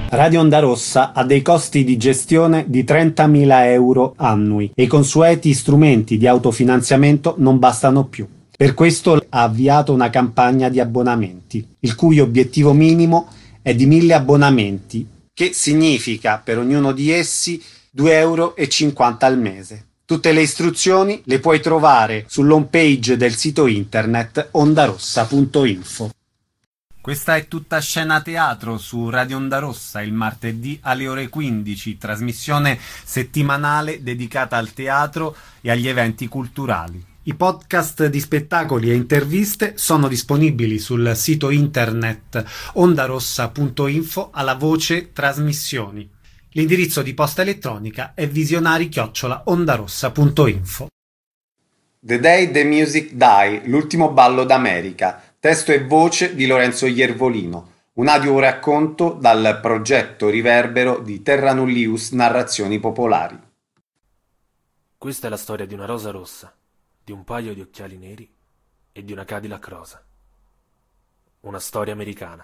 Radio Onda Rossa ha dei costi di gestione di 30.000 euro annui e i consueti strumenti di autofinanziamento non bastano più. Per questo ha avviato una campagna di abbonamenti, il cui obiettivo minimo è di 1.000 abbonamenti, che significa per ognuno di essi 2,50 euro al mese. Tutte le istruzioni le puoi trovare sull'home page del sito internet ondarossa.info. Questa è tutta scena teatro su Radio Onda Rossa il martedì alle ore 15, trasmissione settimanale dedicata al teatro e agli eventi culturali. I podcast di spettacoli e interviste sono disponibili sul sito internet ondarossa.info alla voce trasmissioni. L'indirizzo di posta elettronica è visionari@ondarossa.info. The Day the Music Die, l'ultimo ballo d'America. Testo e voce di Lorenzo Iervolino. Un audioracconto dal progetto Riverbero di Terra Nullius Narrazioni Popolari. Questa è la storia di una rosa rossa, di un paio di occhiali neri e di una Cadillac rosa. Una storia americana.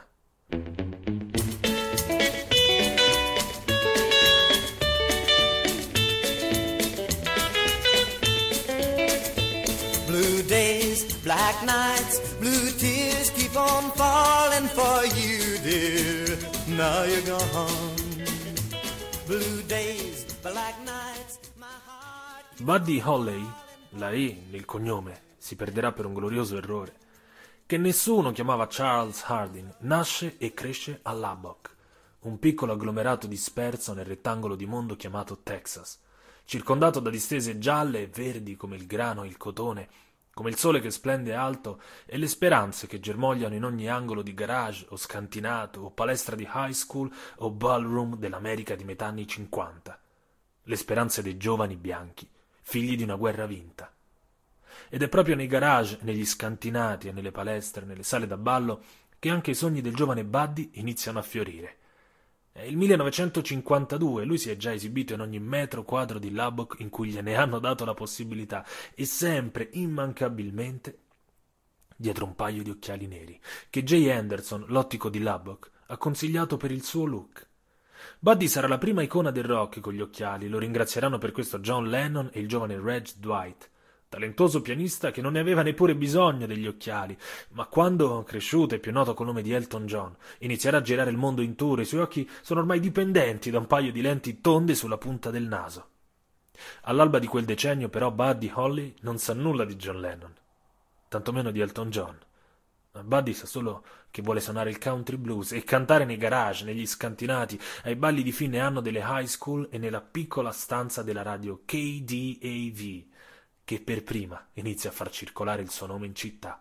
Blue days, black nights, blue tears keep on falling for you, dear. Now you're gone. Blue days, black nights, my heart. Buddy Holly, la E nel cognome, si perderà per un glorioso errore, che nessuno chiamava Charles Harding, nasce e cresce a Lubbock, un piccolo agglomerato disperso nel rettangolo di mondo chiamato Texas, circondato da distese gialle e verdi come il grano e il cotone, come il sole che splende alto e le speranze che germogliano in ogni angolo di garage o scantinato o palestra di high school o ballroom dell'America di metà anni 50. Le speranze dei giovani bianchi, figli di una guerra vinta. Ed è proprio nei garage, negli scantinati e nelle palestre, nelle sale da ballo, che anche i sogni del giovane Buddy iniziano a fiorire. È il 1952, lui si è già esibito in ogni metro quadro di Lubbock in cui gliene hanno dato la possibilità, e sempre, immancabilmente, dietro un paio di occhiali neri, che Jay Anderson, l'ottico di Lubbock, ha consigliato per il suo look. Buddy sarà la prima icona del rock con gli occhiali, lo ringrazieranno per questo John Lennon e il giovane Reg Dwight, talentuoso pianista che non ne aveva neppure bisogno degli occhiali, ma quando, cresciuto e più noto col nome di Elton John, inizierà a girare il mondo in tour, i suoi occhi sono ormai dipendenti da un paio di lenti tonde sulla punta del naso. All'alba di quel decennio, però, Buddy Holly non sa nulla di John Lennon, tantomeno di Elton John. Buddy sa solo che vuole suonare il country blues e cantare nei garage, negli scantinati, ai balli di fine anno delle high school e nella piccola stanza della radio KDAV, che per prima inizia a far circolare il suo nome in città.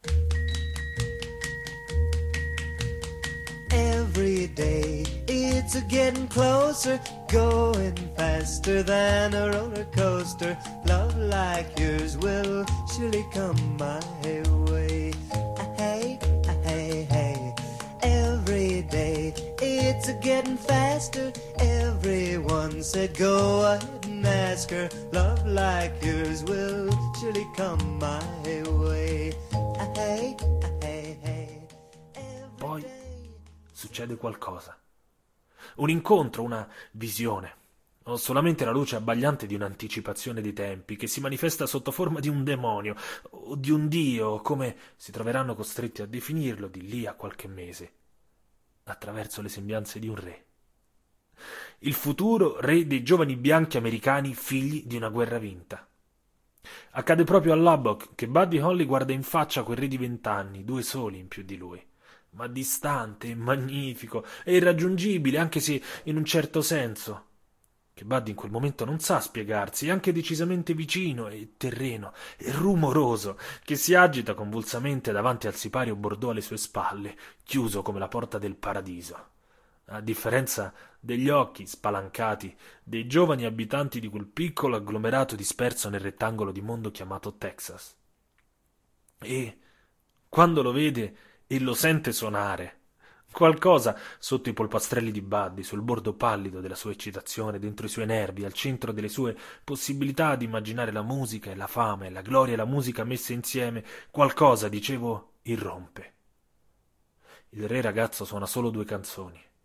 Every day it's getting closer, going faster than a roller coaster. Love like yours will surely come my way. Hey, hey, hey. Every day it's getting faster. Everyone said go ahead and ask her. Love like yours will surely come my way. Hey, hey, hey. Poi succede qualcosa. Un incontro, una visione, o solamente la luce abbagliante di un'anticipazione dei tempi che si manifesta sotto forma di un demonio o di un dio, come si troveranno costretti a definirlo di lì a qualche mese, attraverso le sembianze di un re. Il futuro re dei giovani bianchi americani figli di una guerra vinta. Accade proprio a Lubbock che Buddy Holly guarda in faccia quel re di 20 anni, 2 soli in più di lui, ma distante, magnifico e irraggiungibile, anche se in un certo senso, che Buddy in quel momento non sa spiegarsi, è anche decisamente vicino e terreno e rumoroso, che si agita convulsamente davanti al sipario Bordeaux alle sue spalle, chiuso come la porta del paradiso, a differenza degli occhi spalancati dei giovani abitanti di quel piccolo agglomerato disperso nel rettangolo di mondo chiamato Texas. E quando lo vede e lo sente suonare, qualcosa sotto i polpastrelli di Buddy, sul bordo pallido della sua eccitazione, dentro i suoi nervi, al centro delle sue possibilità di immaginare la musica e la fama e la gloria e la musica messe insieme, qualcosa, dicevo, irrompe. Il re ragazzo suona solo 2 canzoni.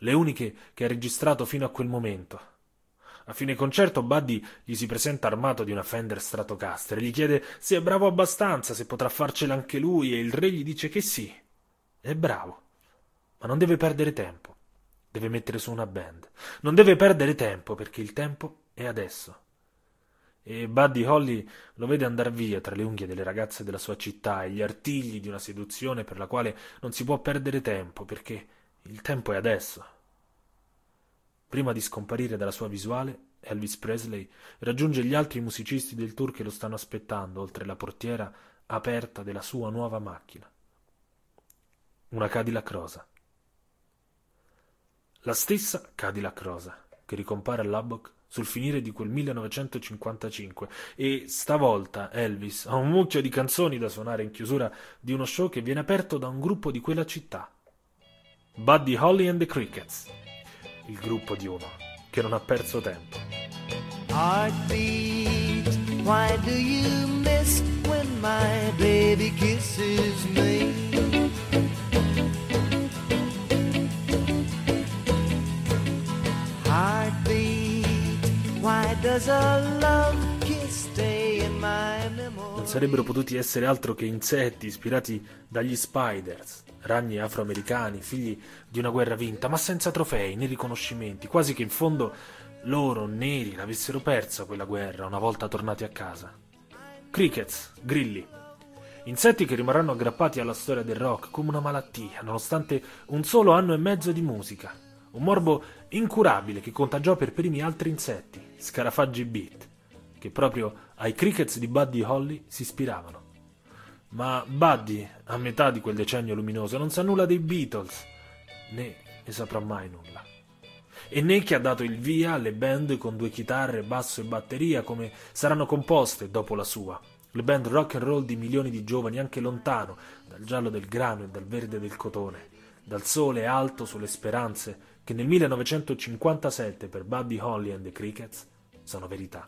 le uniche che ha registrato fino a quel momento. A fine concerto Buddy gli si presenta armato di una Fender Stratocaster e gli chiede se è bravo abbastanza, se potrà farcela anche lui, e il re gli dice che sì, è bravo, ma non deve perdere tempo, deve mettere su una band, non deve perdere tempo perché il tempo è adesso. E Buddy Holly lo vede andar via tra le unghie delle ragazze della sua città e gli artigli di una seduzione per la quale non si può perdere tempo perché il tempo è adesso. Prima di scomparire dalla sua visuale, Elvis Presley raggiunge gli altri musicisti del tour che lo stanno aspettando oltre la portiera aperta della sua nuova macchina. Una Cadillac rosa. La stessa Cadillac rosa che ricompare a Lubbock sul finire di quel 1955, e stavolta Elvis ha un mucchio di canzoni da suonare in chiusura di uno show che viene aperto da un gruppo di quella città. Buddy Holly and the Crickets. Il gruppo di uno che non ha perso tempo. Heartbeat, why do you miss when my baby kisses me? Heartbeat, why does a love kiss stay in my memory? Non sarebbero potuti essere altro che insetti ispirati dagli Spiders, ragni afroamericani, figli di una guerra vinta, ma senza trofei né riconoscimenti, quasi che in fondo loro, neri, l'avessero persa quella guerra una volta tornati a casa. Crickets, grilli, insetti che rimarranno aggrappati alla storia del rock come una malattia, nonostante un solo anno e mezzo di musica, un morbo incurabile che contagiò per primi altri insetti, scarafaggi beat, che proprio ai Crickets di Buddy Holly si ispiravano. Ma Buddy, a metà di quel decennio luminoso, non sa nulla dei Beatles, né ne saprà mai nulla. E né che ha dato il via alle band con 2 chitarre, basso e batteria, come saranno composte dopo la sua. Le band rock and roll di milioni di giovani, anche lontano dal giallo del grano e dal verde del cotone, dal sole alto sulle speranze che nel 1957 per Buddy Holly and the Crickets sono verità.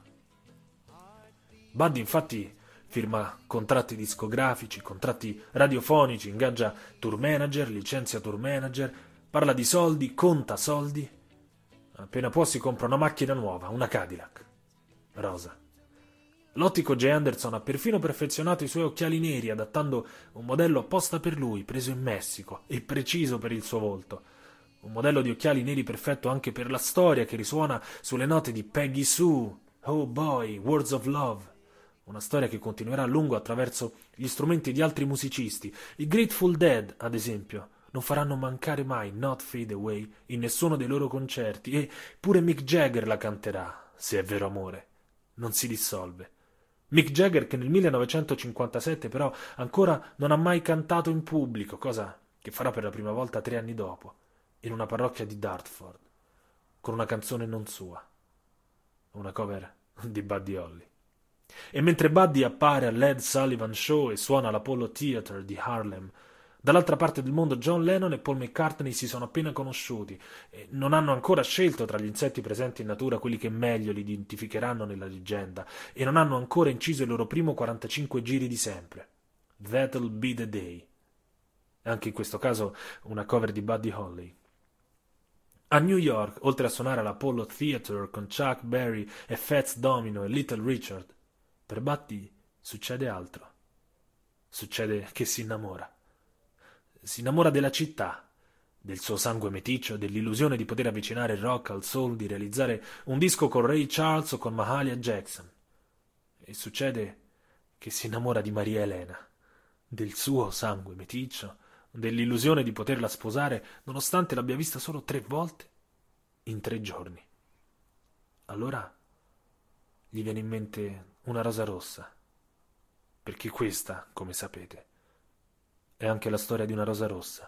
Buddy infatti firma contratti discografici, contratti radiofonici, ingaggia tour manager, licenzia tour manager, parla di soldi, conta soldi. Appena può si compra una macchina nuova, una Cadillac rosa. L'ottico J. Anderson ha perfino perfezionato i suoi occhiali neri, adattando un modello apposta per lui, preso in Messico e preciso per il suo volto. Un modello di occhiali neri perfetto anche per la storia che risuona sulle note di Peggy Sue, Oh Boy, Words of Love. Una storia che continuerà a lungo attraverso gli strumenti di altri musicisti. I Grateful Dead, ad esempio, non faranno mancare mai Not Fade Away in nessuno dei loro concerti, e pure Mick Jagger la canterà, se è vero amore. Non si dissolve. Mick Jagger che nel 1957 però ancora non ha mai cantato in pubblico, cosa che farà per la prima volta 3 anni dopo, in una parrocchia di Dartford, con una canzone non sua, una cover di Buddy Holly. E mentre Buddy appare all'Ed Sullivan Show e suona all'Apollo Theatre di Harlem, dall'altra parte del mondo John Lennon e Paul McCartney si sono appena conosciuti e non hanno ancora scelto tra gli insetti presenti in natura quelli che meglio li identificheranno nella leggenda, e non hanno ancora inciso il loro primo 45 giri di sempre. That'll be the day. Anche in questo caso una cover di Buddy Holly. A New York, oltre a suonare all'Apollo Theatre con Chuck Berry e Fats Domino e Little Richard, per Buddy succede altro. Succede che si innamora. Si innamora della città, del suo sangue meticcio, dell'illusione di poter avvicinare il rock al soul, di realizzare un disco con Ray Charles o con Mahalia Jackson. E succede che si innamora di Maria Elena, del suo sangue meticcio, dell'illusione di poterla sposare nonostante l'abbia vista solo 3 volte in 3 giorni. Allora gli viene in mente una rosa rossa, perché questa, come sapete, è anche la storia di una rosa rossa.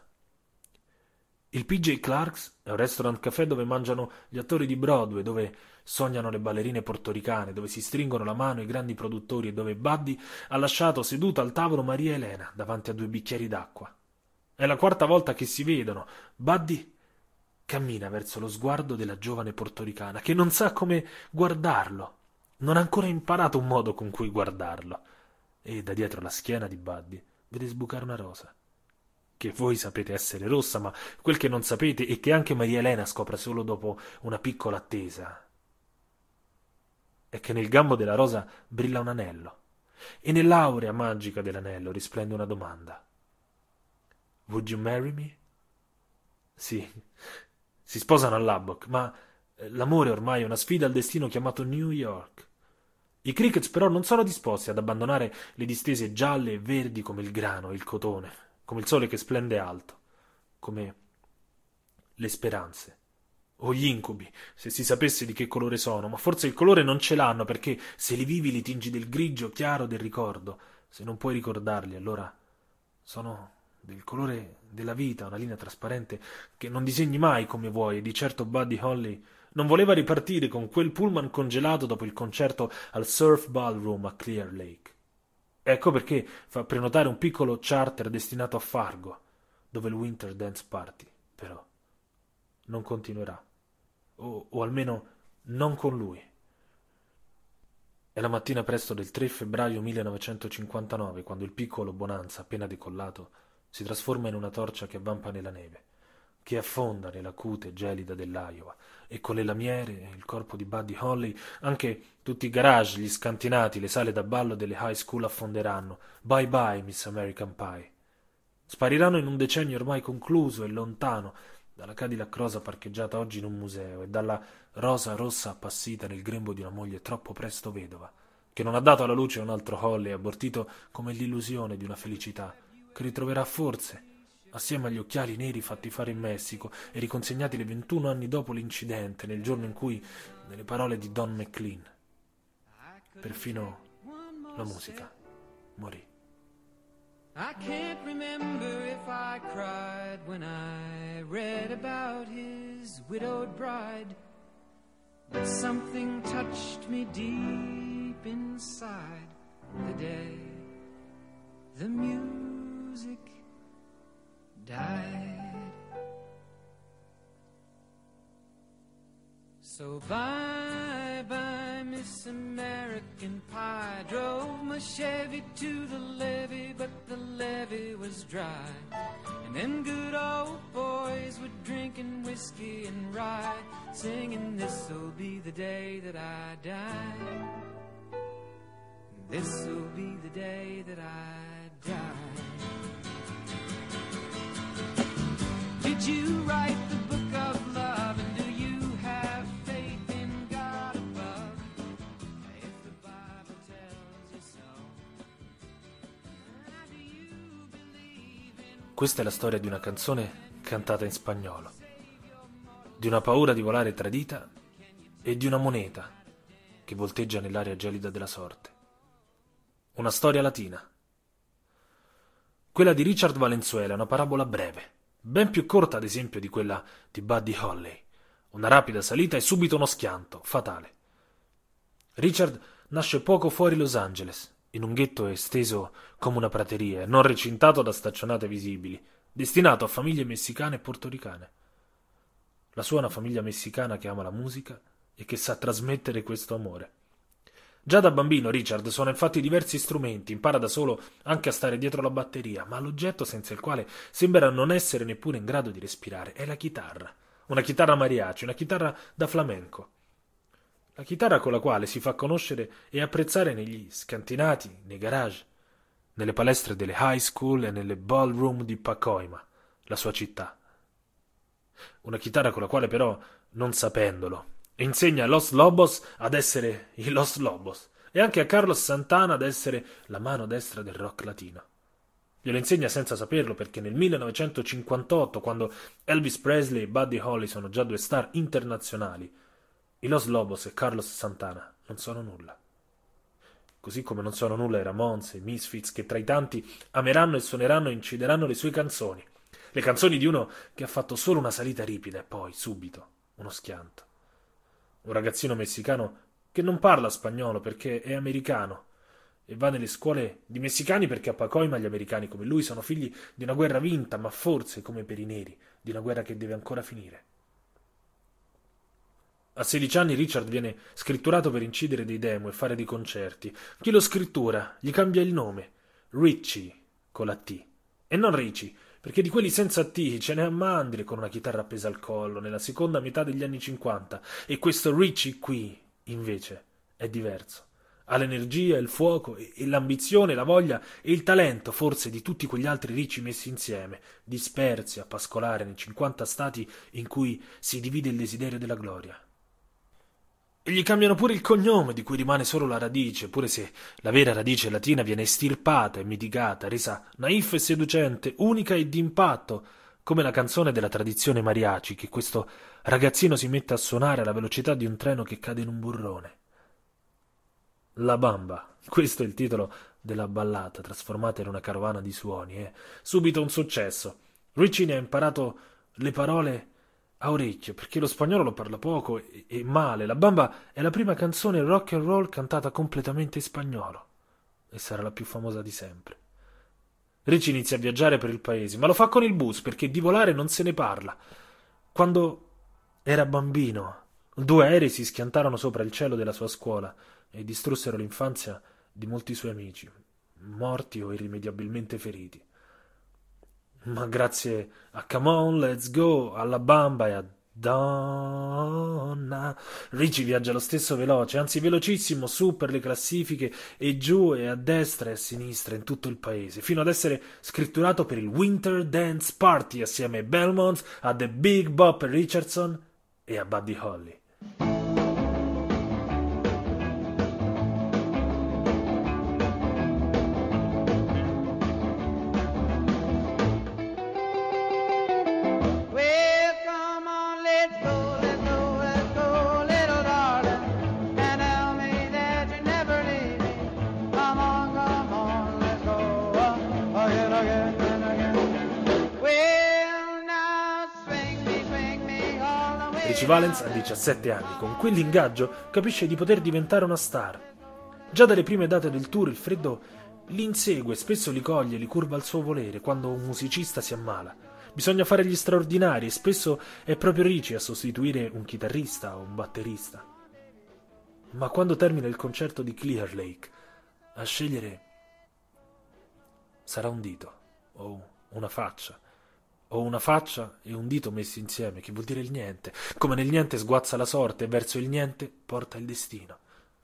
Il PJ Clark's è un restaurant caffè dove mangiano gli attori di Broadway, dove sognano le ballerine portoricane, dove si stringono la mano i grandi produttori e dove Buddy ha lasciato seduta al tavolo Maria Elena davanti a 2 bicchieri d'acqua. È la 4ª volta che si vedono. Buddy cammina verso lo sguardo della giovane portoricana, che non sa come guardarlo. Non ha ancora imparato un modo con cui guardarlo. E da dietro la schiena di Buddy vede sbucare una rosa. che voi sapete essere rossa, ma quel che non sapete e che anche Maria Elena scopre solo dopo una piccola attesa è che nel gambo della rosa brilla un anello e nell'aurea magica dell'anello risplende una domanda. Would you marry me? Sì, si sposano a Lubbock, ma l'amore ormai è una sfida al destino chiamato New York. I Crickets però non sono disposti ad abbandonare le distese gialle e verdi come il grano e il cotone, come il sole che splende alto, come le speranze o gli incubi, se si sapesse di che colore sono, ma forse il colore non ce l'hanno perché se li vivi li tingi del grigio chiaro del ricordo. Se non puoi ricordarli, allora sono del colore della vita, una linea trasparente che non disegni mai come vuoi, e di certo Buddy Holly non voleva ripartire con quel pullman congelato dopo il concerto al Surf Ballroom a Clear Lake. Ecco perché fa prenotare un piccolo charter destinato a Fargo, dove il Winter Dance Party, però, non continuerà. O almeno non con lui. È la mattina presto del 3 febbraio 1959, quando il piccolo Bonanza, appena decollato, si trasforma in una torcia che avvampa nella neve, che affonda nella cute gelida dell'Iowa, e con le lamiere e il corpo di Buddy Holly anche tutti i garage, gli scantinati, le sale da ballo delle high school affonderanno. Bye bye, Miss American Pie. Spariranno in un decennio ormai concluso e lontano dalla Cadillac rosa parcheggiata oggi in un museo e dalla rosa rossa appassita nel grembo di una moglie troppo presto vedova, che non ha dato alla luce un altro Holly, abortito come l'illusione di una felicità che ritroverà forse assieme agli occhiali neri fatti fare in Messico e riconsegnati 21 anni dopo l'incidente, nel giorno in cui, nelle parole di Don McLean, perfino la musica morì. I can't remember if I cried when I read about his widowed bride, but something touched me deep inside the day the music died. So bye bye, Miss American Pie. Drove my Chevy to the levee, but the levee was dry. And them good old boys were drinking whiskey and rye, singing, this'll be the day that I die. This'll be the day that I die. Did you write the book of love, and do you have faith in God above? If the Bible tells you so, do you believe in... Questa è la storia di una canzone cantata in spagnolo, di una paura di volare tradita e di una moneta che volteggia nell'aria gelida della sorte. Una storia latina. Quella di Richard Valenzuela è una parabola breve, ben più corta ad esempio di quella di Buddy Holly. Una rapida salita e subito uno schianto, fatale. Richard nasce poco fuori Los Angeles, in un ghetto esteso come una prateria, non recintato da staccionate visibili, destinato a famiglie messicane e portoricane. La sua è una famiglia messicana che ama la musica e che sa trasmettere questo amore. Già da bambino Richard suona infatti diversi strumenti, impara da solo anche a stare dietro la batteria, ma l'oggetto senza il quale sembra non essere neppure in grado di respirare è la chitarra. Una chitarra mariachi, una chitarra da flamenco. La chitarra con la quale si fa conoscere e apprezzare negli scantinati, nei garage, nelle palestre delle high school e nelle ballroom di Pacoima, la sua città. Una chitarra con la quale però, non sapendolo, insegna a Los Lobos ad essere i Los Lobos e anche a Carlos Santana ad essere la mano destra del rock latino. Glielo insegna senza saperlo perché nel 1958, quando Elvis Presley e Buddy Holly sono già due star internazionali, i Los Lobos e Carlos Santana non sono nulla. Così come non sono nulla i Ramones e i Misfits che tra i tanti ameranno e suoneranno e incideranno le sue canzoni. Le canzoni di uno che ha fatto solo una salita ripida e poi, subito, uno schianto. Un ragazzino messicano che non parla spagnolo perché è americano e va nelle scuole di messicani perché a Pacoima gli americani come lui sono figli di una guerra vinta, ma forse, come per i neri, di una guerra che deve ancora finire. A 16 anni Richard viene scritturato per incidere dei demo e fare dei concerti. Chi lo scrittura gli cambia il nome, Richie con la T, e non Richie, perché di quelli senza T ce n'è a mandire con una chitarra appesa al collo nella seconda metà degli anni 50, e questo Richie qui, invece, è diverso. Ha l'energia, il fuoco e l'ambizione, la voglia e il talento, forse, di tutti quegli altri Richie messi insieme, dispersi a pascolare nei 50 stati in cui si divide il desiderio della gloria. E gli cambiano pure il cognome, di cui rimane solo la radice, pure se la vera radice latina viene estirpata e mitigata, resa naif e seducente, unica e d'impatto, come la canzone della tradizione mariachi che questo ragazzino si mette a suonare alla velocità di un treno che cade in un burrone. La Bamba, questo è il titolo della ballata, trasformata in una carovana di suoni, è subito un successo. Richie ne ha imparato le parole a orecchio, perché lo spagnolo lo parla poco e male. La Bamba è la prima canzone rock and roll cantata completamente in spagnolo, e sarà la più famosa di sempre. Richie inizia a viaggiare per il paese, ma lo fa con il bus, perché di volare non se ne parla. Quando era bambino, 2 aerei si schiantarono sopra il cielo della sua scuola e distrussero l'infanzia di molti suoi amici, morti o irrimediabilmente feriti. Ma grazie a Come On, Let's Go, alla Bamba e a Donna, Richie viaggia lo stesso veloce, anzi velocissimo, su per le classifiche e giù e a destra e a sinistra in tutto il paese, fino ad essere scritturato per il Winter Dance Party assieme a Belmont, a The Big Bopper Richardson e a Buddy Holly. Richie Valens ha 17 anni, con quell'ingaggio capisce di poter diventare una star. Già dalle prime date del tour il freddo li insegue, spesso li coglie, li curva al suo volere quando un musicista si ammala. Bisogna fare gli straordinari e spesso è proprio Richie a sostituire un chitarrista o un batterista. Ma quando termina il concerto di Clear Lake, a scegliere sarà un dito o una faccia. O una faccia e un dito messi insieme, che vuol dire il niente. Come nel niente sguazza la sorte e verso il niente porta il destino.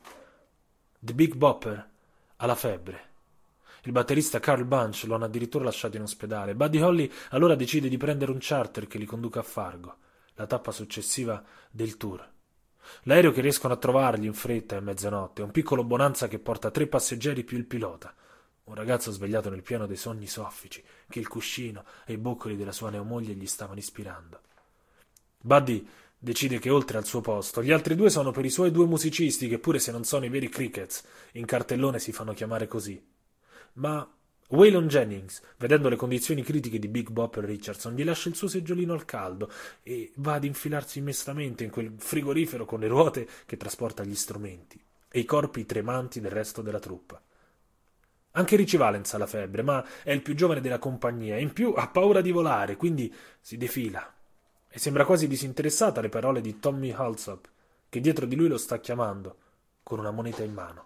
The Big Bopper ha la febbre. Il batterista Carl Bunch lo hanno addirittura lasciato in ospedale. Buddy Holly allora decide di prendere un charter che li conduca a Fargo, la tappa successiva del tour. L'aereo che riescono a trovargli in fretta è mezzanotte, un piccolo bonanza che porta 3 passeggeri più il pilota. Un ragazzo svegliato nel piano dei sogni soffici, che il cuscino e i boccoli della sua neomoglie gli stavano ispirando. Buddy decide che oltre al suo posto, gli altri 2 sono per i suoi 2 musicisti, che pure se non sono i veri Crickets, in cartellone si fanno chiamare così. Ma Waylon Jennings, vedendo le condizioni critiche di Big Bopper Richardson, gli lascia il suo seggiolino al caldo e va ad infilarsi mestamente in quel frigorifero con le ruote che trasporta gli strumenti e i corpi tremanti del resto della truppa. Anche Richie Valens ha la febbre, ma è il più giovane della compagnia e in più ha paura di volare, quindi si defila e sembra quasi disinteressata alle parole di Tommy Alsop, che dietro di lui lo sta chiamando con una moneta in mano.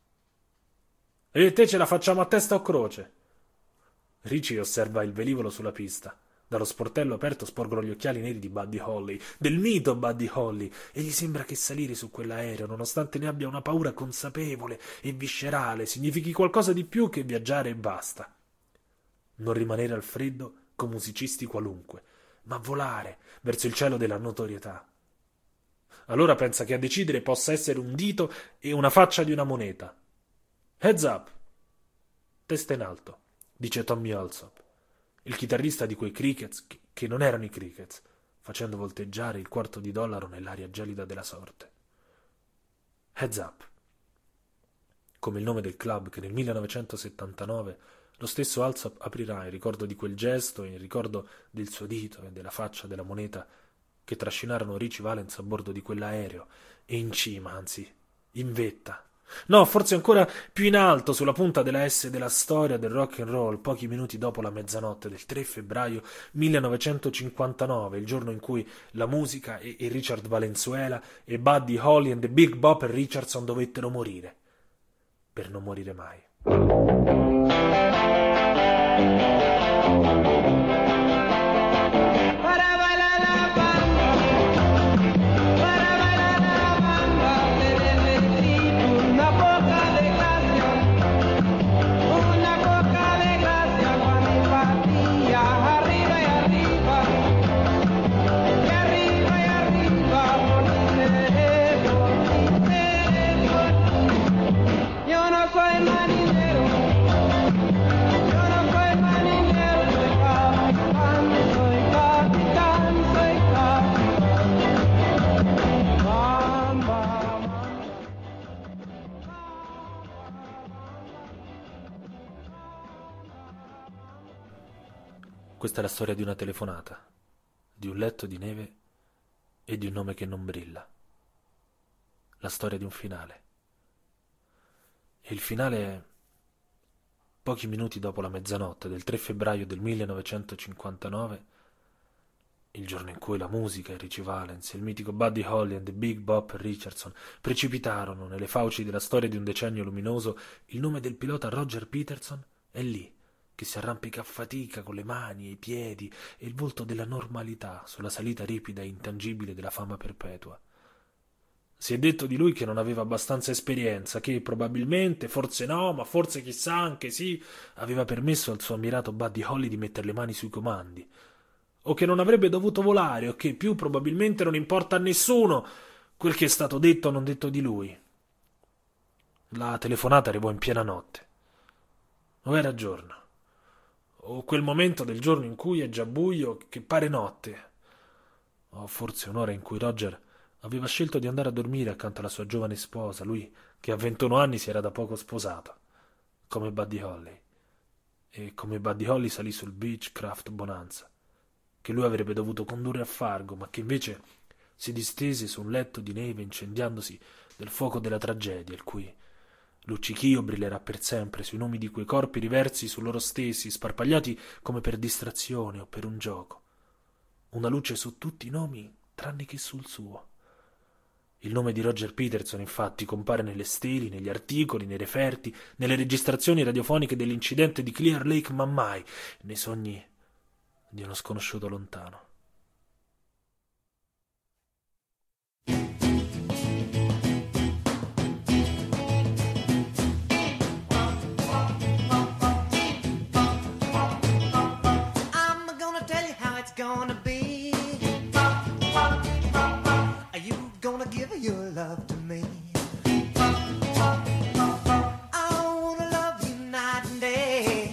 E te ce la facciamo a testa o croce? Richie osserva il velivolo sulla pista. Dallo sportello aperto sporgono gli occhiali neri di Buddy Holly, del mito Buddy Holly, e gli sembra che salire su quell'aereo, nonostante ne abbia una paura consapevole e viscerale, significhi qualcosa di più che viaggiare e basta. Non rimanere al freddo con musicisti qualunque, ma volare verso il cielo della notorietà. Allora pensa che a decidere possa essere un dito e una faccia di una moneta. Heads up! Testa in alto, dice Tommy Alsop, il chitarrista di quei Crickets che non erano i Crickets, facendo volteggiare il $quarto nell'aria gelida della sorte. Heads Up, come il nome del club che nel 1979 lo stesso Alsop aprirà in ricordo di quel gesto e in ricordo del suo dito e della faccia della moneta che trascinarono Richie Valens a bordo di quell'aereo e in cima, anzi, in vetta. No, forse ancora più in alto, sulla punta della S della storia del rock and roll, pochi minuti dopo la mezzanotte del 3 febbraio 1959, il giorno in cui la musica e Richard Valenzuela e Buddy Holly and the Big Bopper Richardson dovettero morire, per non morire mai. Questa è la storia di una telefonata, di un letto di neve e di un nome che non brilla. La storia di un finale. E il finale è pochi minuti dopo la mezzanotte del 3 febbraio del 1959, il giorno in cui la musica, il Ritchie Valens, il mitico Buddy Holly e The Big Bop Richardson precipitarono nelle fauci della storia di un decennio luminoso, il nome del pilota Roger Peterson è lì, che si arrampica a fatica con le mani e i piedi e il volto della normalità sulla salita ripida e intangibile della fama perpetua. Si è detto di lui che non aveva abbastanza esperienza, che probabilmente, forse no, ma forse chissà anche sì, aveva permesso al suo ammirato Buddy Holly di mettere le mani sui comandi, o che non avrebbe dovuto volare, o che più probabilmente non importa a nessuno quel che è stato detto o non detto di lui. La telefonata arrivò in piena notte. O era giorno, o quel momento del giorno in cui è già buio che pare notte, o forse un'ora in cui Roger aveva scelto di andare a dormire accanto alla sua giovane sposa, lui che a 21 anni si era da poco sposato, come Buddy Holly. E come Buddy Holly salì sul Beechcraft Bonanza, che lui avrebbe dovuto condurre a Fargo, ma che invece si distese su un letto di neve incendiandosi del fuoco della tragedia, il cui luccichio brillerà per sempre sui nomi di quei corpi riversi su loro stessi, sparpagliati come per distrazione o per un gioco. Una luce su tutti i nomi tranne che sul suo. Il nome di Roger Peterson, infatti, compare nelle steli, negli articoli, nei referti, nelle registrazioni radiofoniche dell'incidente di Clear Lake, ma mai nei sogni di uno sconosciuto lontano. I'm gonna tell you how it's gonna be. Are you gonna give your love to me? I wanna love you night and day.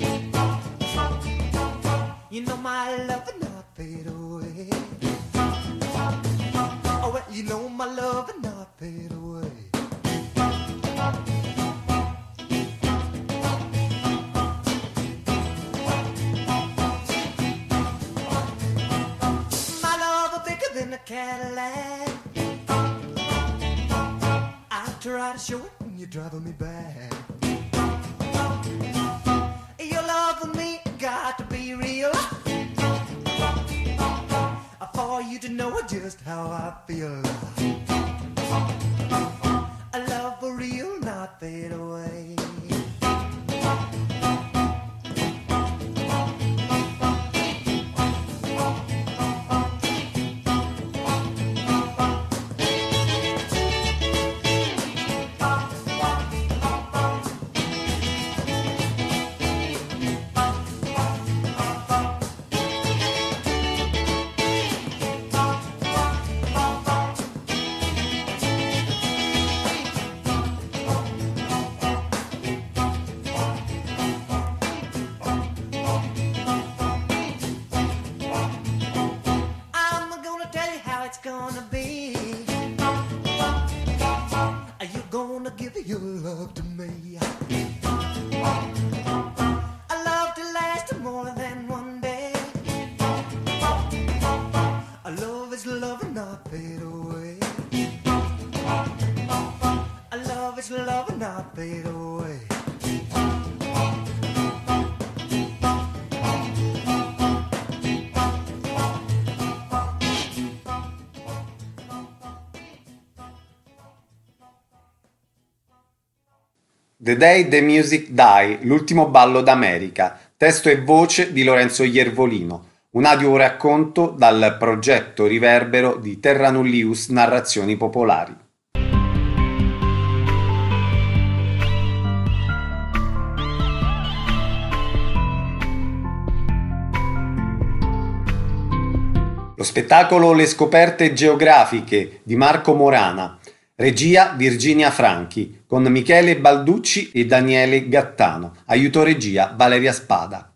You know my love will not fade away. Oh, well, you know my love will not fade away. My love is bigger than a Cadillac. I try to show it when you're driving me back. Your love for me got to be real, for you to know just how I feel. A love for real, not fade away. The Day the Music Die, l'ultimo ballo d'America, testo e voce di Lorenzo Iervolino, un audioracconto dal progetto Riverbero di Terra Nullius Narrazioni Popolari. Lo spettacolo Le scoperte geografiche di Marco Morana, regia Virginia Franchi, con Michele Balducci e Daniele Gattano, aiuto regia Valeria Spada.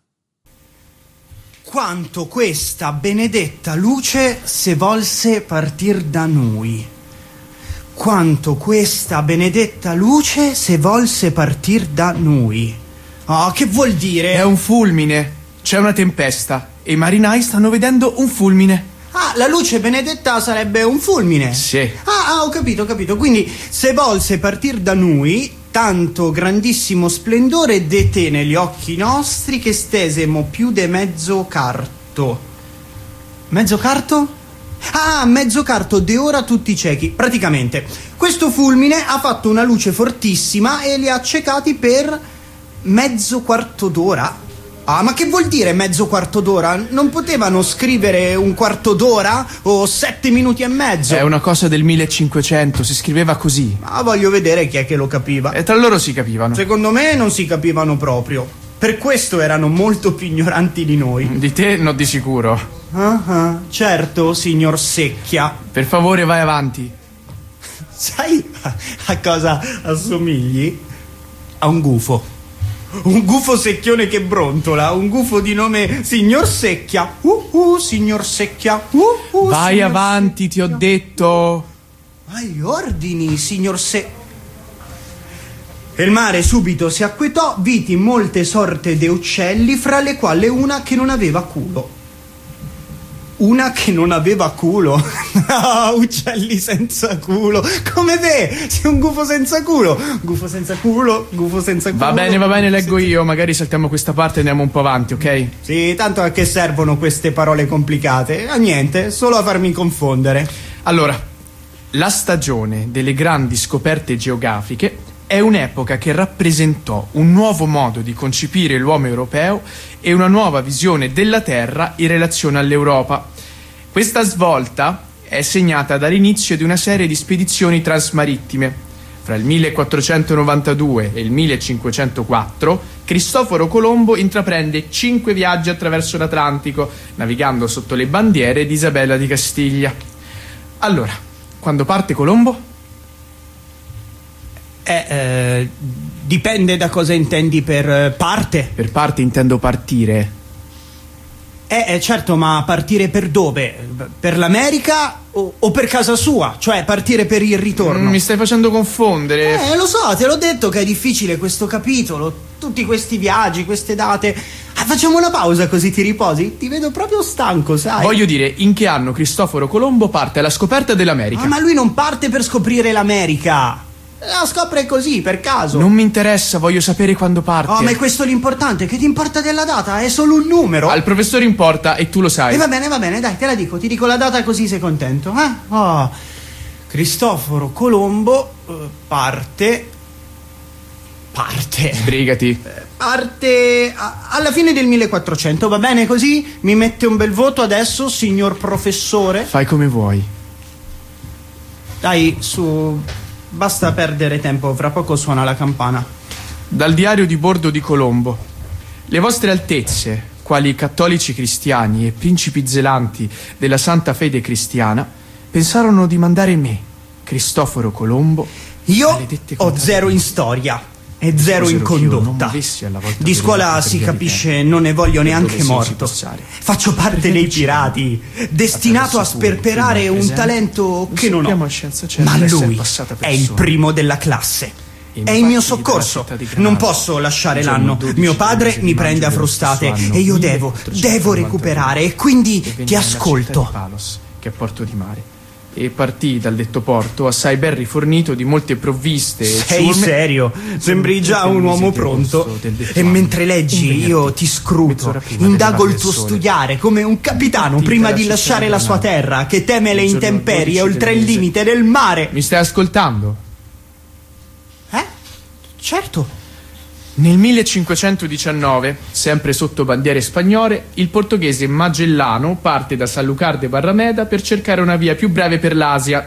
Quanto questa benedetta luce se volse partir da noi. Quanto questa benedetta luce se volse partir da noi. Oh, che vuol dire? È un fulmine, c'è una tempesta e i marinai stanno vedendo un fulmine. Ah, la luce benedetta sarebbe un fulmine. Sì. Ho capito. Quindi, se volse partir da noi, tanto grandissimo splendore dete negli occhi nostri che stesemo più de mezzo carto. Mezzo carto? Ah, mezzo carto de ora tutti ciechi. Praticamente, questo fulmine ha fatto una luce fortissima e li ha accecati per mezzo quarto d'ora. Ah, ma che vuol dire mezzo quarto d'ora? Non potevano scrivere un quarto d'ora o 7 minuti e mezzo? È una cosa del 1500, si scriveva così. Ma voglio vedere chi è che lo capiva. E tra loro si capivano. Secondo me non si capivano proprio. Per questo erano molto più ignoranti di noi. Di te no, di sicuro. Certo, signor Secchia. Per favore, vai avanti. Sai a cosa assomigli? A un gufo. Un gufo secchione che brontola, un gufo di nome Signor Secchia. Signor Secchia. Vai signor avanti, Secchia. ti ho detto. Ai ordini, signor E il mare subito si acquetò, vidi molte sorte de uccelli, fra le quali una che non aveva culo. Una che non aveva culo? No, uccelli senza culo. Come te? Sei un gufo senza culo. Gufo senza culo, gufo senza culo. Va bene, leggo io. Magari saltiamo questa parte e andiamo un po' avanti, ok? Sì, tanto a che servono queste parole complicate? A niente, solo a farmi confondere. Allora, la stagione delle grandi scoperte geografiche è un'epoca che rappresentò un nuovo modo di concepire l'uomo europeo e una nuova visione della Terra in relazione all'Europa. Questa svolta è segnata dall'inizio di una serie di spedizioni transmarittime. Fra il 1492 e il 1504 Cristoforo Colombo intraprende 5 viaggi attraverso l'Atlantico, navigando sotto le bandiere di Isabella di Castiglia. Allora, quando parte Colombo? Dipende da cosa intendi per parte. Per parte intendo partire. Certo, ma partire per dove? Per l'America o per casa sua? Cioè partire per il ritorno? Mi stai facendo confondere. Lo so, te l'ho detto che è difficile questo capitolo. Tutti questi viaggi, queste date. Facciamo una pausa così ti riposi? Ti vedo proprio stanco, sai? Voglio dire, in che anno Cristoforo Colombo parte alla scoperta dell'America? Ma lui non parte per scoprire l'America. La scopre così, per caso. Non mi interessa, voglio sapere quando parte. Ma è questo l'importante. Che ti importa della data? È solo un numero. Al professore importa e tu lo sai. Va bene, dai, te la dico. Ti dico la data così sei contento. Cristoforo Colombo parte. Sbrigati. Parte alla fine del 1400, va bene così? Mi mette un bel voto adesso, signor professore? Fai come vuoi. Dai, su... Basta perdere tempo, fra poco suona la campana. Dal diario di bordo di Colombo. Le vostre altezze, quali cattolici cristiani e principi zelanti della santa fede cristiana, pensarono di mandare me, Cristoforo Colombo. Io ho 0 in storia e 0 in condotta. Di scuola si capisce, non ne voglio neanche morto. Faccio parte dei pirati, destinato a sperperare un talento che non ho. Ma lui è il primo della classe. È il mio soccorso. Non posso lasciare l'anno. Mio padre mi prende a frustate e io devo recuperare, e quindi ti ascolto. Che è porto di mare. E partì dal detto porto assai ben rifornito di molte provviste. Sei serio? Sembri già un uomo pronto. E mentre leggi io ti scruto, indago il tuo studiare come un capitano prima di lasciare la sua terra, che teme le intemperie oltre il limite del mare. Mi stai ascoltando? Certo. Nel 1519, sempre sotto bandiere spagnole, il portoghese Magellano parte da Sanlúcar de Barrameda per cercare una via più breve per l'Asia.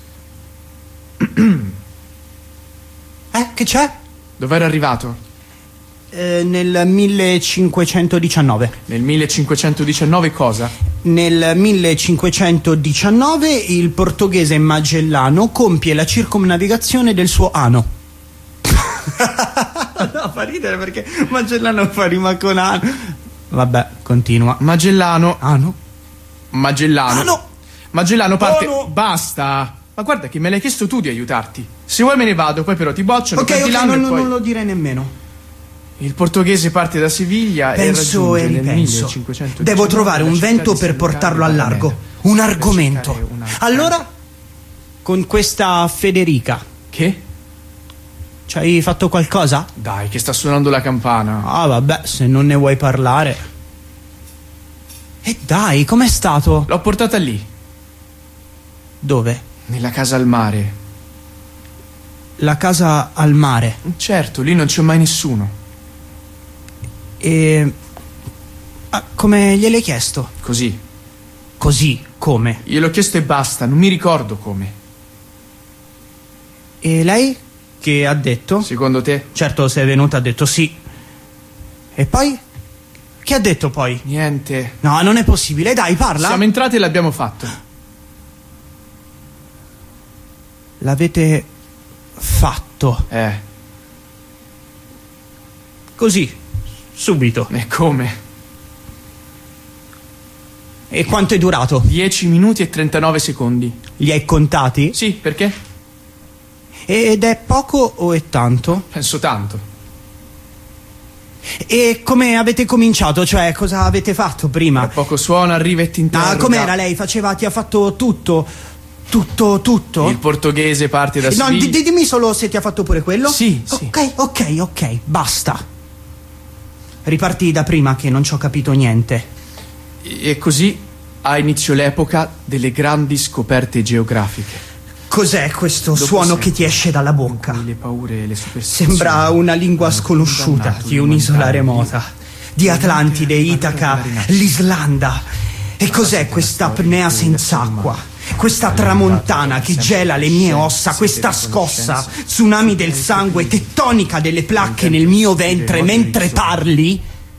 Che c'è? Dov'era arrivato? Nel 1519. Nel 1519 cosa? Nel 1519 il portoghese Magellano compie la circumnavigazione del suo ano. No, fa ridere perché Magellano fa rima con ano. Vabbè, continua. Magellano. Ano? Magellano. Ano! Magellano parte. Ano! Basta! Ma guarda che me l'hai chiesto tu di aiutarti. Se vuoi me ne vado, poi però ti bocciano. Ok, e poi... non lo direi nemmeno. Il portoghese parte da Siviglia Penso e e raggiunge nel ripenso. 1519 Devo trovare la un città vento di per San Luca portarlo di al Barrameda, largo. Un per argomento. cercare una- Allora, con questa Federica, Che? ci hai fatto qualcosa? Dai, che sta suonando la campana. Ah, vabbè, se non ne vuoi parlare. E dai, com'è stato? L'ho portata lì, Dove? nella casa al mare. La casa al mare. Certo, lì non c'è mai nessuno. E... come gliel'hai chiesto? Così. Così, come? Gliel'ho chiesto e basta, non mi ricordo come. E lei? Che ha detto? Secondo te? Certo, sei venuta, ha detto sì. E poi? Che ha detto poi? Niente. No, non è possibile, dai, parla. Siamo entrati e l'abbiamo fatto. L'avete fatto. Così, subito. E come? E quanto è durato? 10 minuti e 39 secondi. Li hai contati? Sì, perché? Ed è poco o è tanto? Penso tanto. E come avete cominciato? Cioè, cosa avete fatto prima? Tra poco suona, arriva e ti interroga. Ah, com'era lei? Ti ha fatto tutto? Tutto? Il portoghese parte da No, Siviglia. dimmi solo se ti ha fatto pure quello. Sì, sì. Ok, basta. Riparti da prima che non ci ho capito niente. E così ha inizio l'epoca delle grandi scoperte geografiche. Cos'è questo Dopo suono secoli che ti esce dalla bocca? Le paure e le superstizioni. Sembra una lingua hanno sconosciuta condannato di un'isola l'umanità remota. Di Atlantide, Itaca, l'Islanda. E cos'è questa apnea senza acqua? Questa tramontana che gela le mie ossa, questa scossa, tsunami del sangue, tettonica delle placche nel mio ventre mentre parli?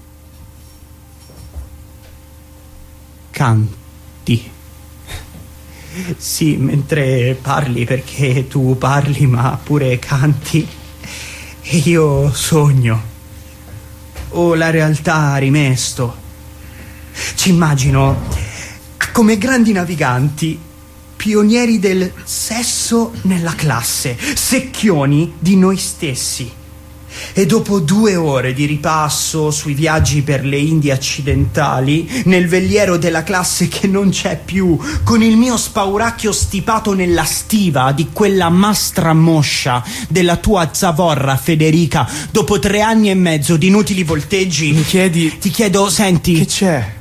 Canti. Sì, mentre parli, perché tu parli ma pure canti. E io sogno. O la realtà ha rimesto. Ci immagino come grandi naviganti, pionieri del sesso nella classe, secchioni di noi stessi. E dopo 2 ore di ripasso sui viaggi per le Indie occidentali, nel veliero della classe che non c'è più, con il mio spauracchio stipato nella stiva di quella mastra moscia della tua zavorra Federica, dopo 3 anni e mezzo di inutili volteggi, Mi chiedi... ti chiedo, senti, Che c'è?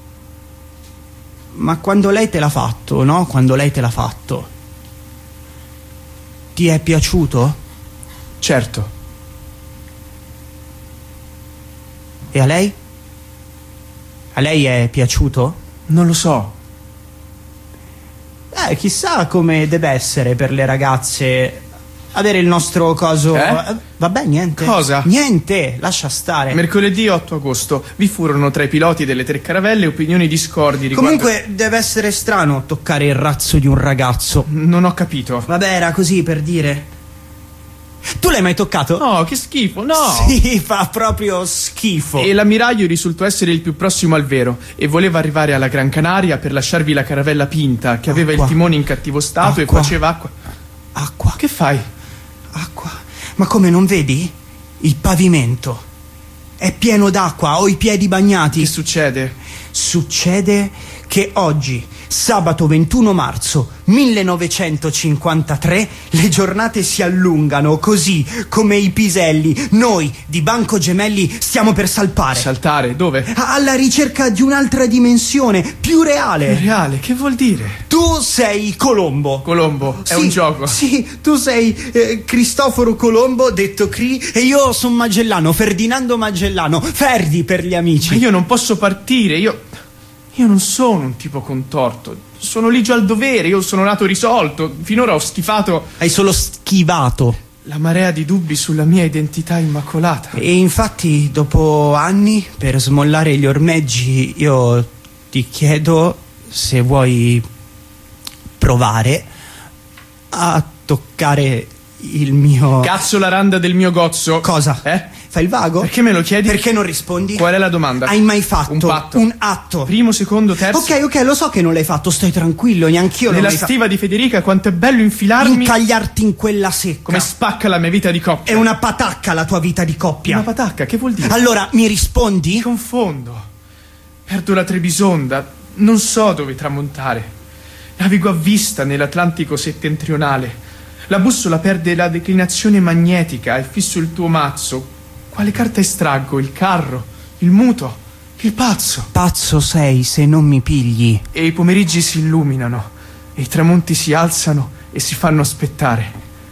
ma quando lei te l'ha fatto, no? Quando lei te l'ha fatto, ti è piaciuto? Certo. E a lei? A lei è piaciuto? Non lo so. Chissà come deve essere per le ragazze avere il nostro coso. Vabbè, niente. Cosa? Niente, lascia stare. Mercoledì 8 agosto vi furono tra i piloti delle 3 caravelle opinioni discordi riguardo... Comunque deve essere strano toccare il razzo di un ragazzo. Non ho capito. Vabbè, era così per dire. Tu l'hai mai toccato? No, che schifo, no! Sì, fa proprio schifo. E l'ammiraglio risultò essere il più prossimo al vero e voleva arrivare alla Gran Canaria per lasciarvi la caravella pinta che aveva Acqua. il timone in cattivo stato Acqua. e faceva acqua. Acqua. Che fai? Acqua. Ma come, non vedi? Il pavimento è pieno d'acqua, ho i piedi bagnati. Che succede? Succede che oggi, sabato 21 marzo 1953, le giornate si allungano così come i piselli. Noi di Banco Gemelli stiamo per salpare. Saltare? Dove? Alla ricerca di un'altra dimensione, più reale. Reale, che vuol dire? Tu sei Colombo. Colombo, è Sì, un gioco. Sì, tu sei Cristoforo Colombo, detto Cri, e io sono Magellano, Ferdinando Magellano, Ferdi per gli amici. Ma io non posso partire, io non sono un tipo contorto. Sono ligio al dovere, io sono nato risolto. Finora ho schifato Hai solo schivato. la marea di dubbi sulla mia identità immacolata. E infatti, dopo anni, per smollare gli ormeggi, io ti chiedo se vuoi provare a toccare il mio... Cazzo la randa del mio gozzo. Cosa? Fai il vago? Perché me lo chiedi? Perché non rispondi? Qual è la domanda? Hai mai fatto un patto? Un atto? Primo, secondo, terzo? Ok, lo so che non l'hai fatto, stai tranquillo, neanch'io l'ho Nella mai fatto. stiva di Federica, quanto è bello infilarmi. Incagliarti in quella secca. Come spacca la mia vita di coppia. È una patacca la tua vita di coppia. Una patacca, che vuol dire? Allora, mi rispondi? Mi confondo. Perdo la Trebisonda, non so dove tramontare. Navigo a vista nell'Atlantico settentrionale. La bussola perde la declinazione magnetica e fisso il tuo mazzo. Quale carta estraggo? Il carro? Il muto? Il pazzo? Pazzo sei se non mi pigli. E i pomeriggi si illuminano, e i tramonti si alzano e si fanno aspettare.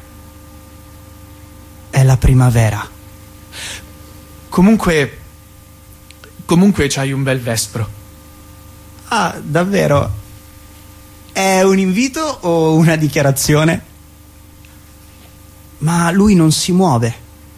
È la primavera. Comunque c'hai un bel vespro. Ah, davvero? È un invito o una dichiarazione? Ma lui non si muove.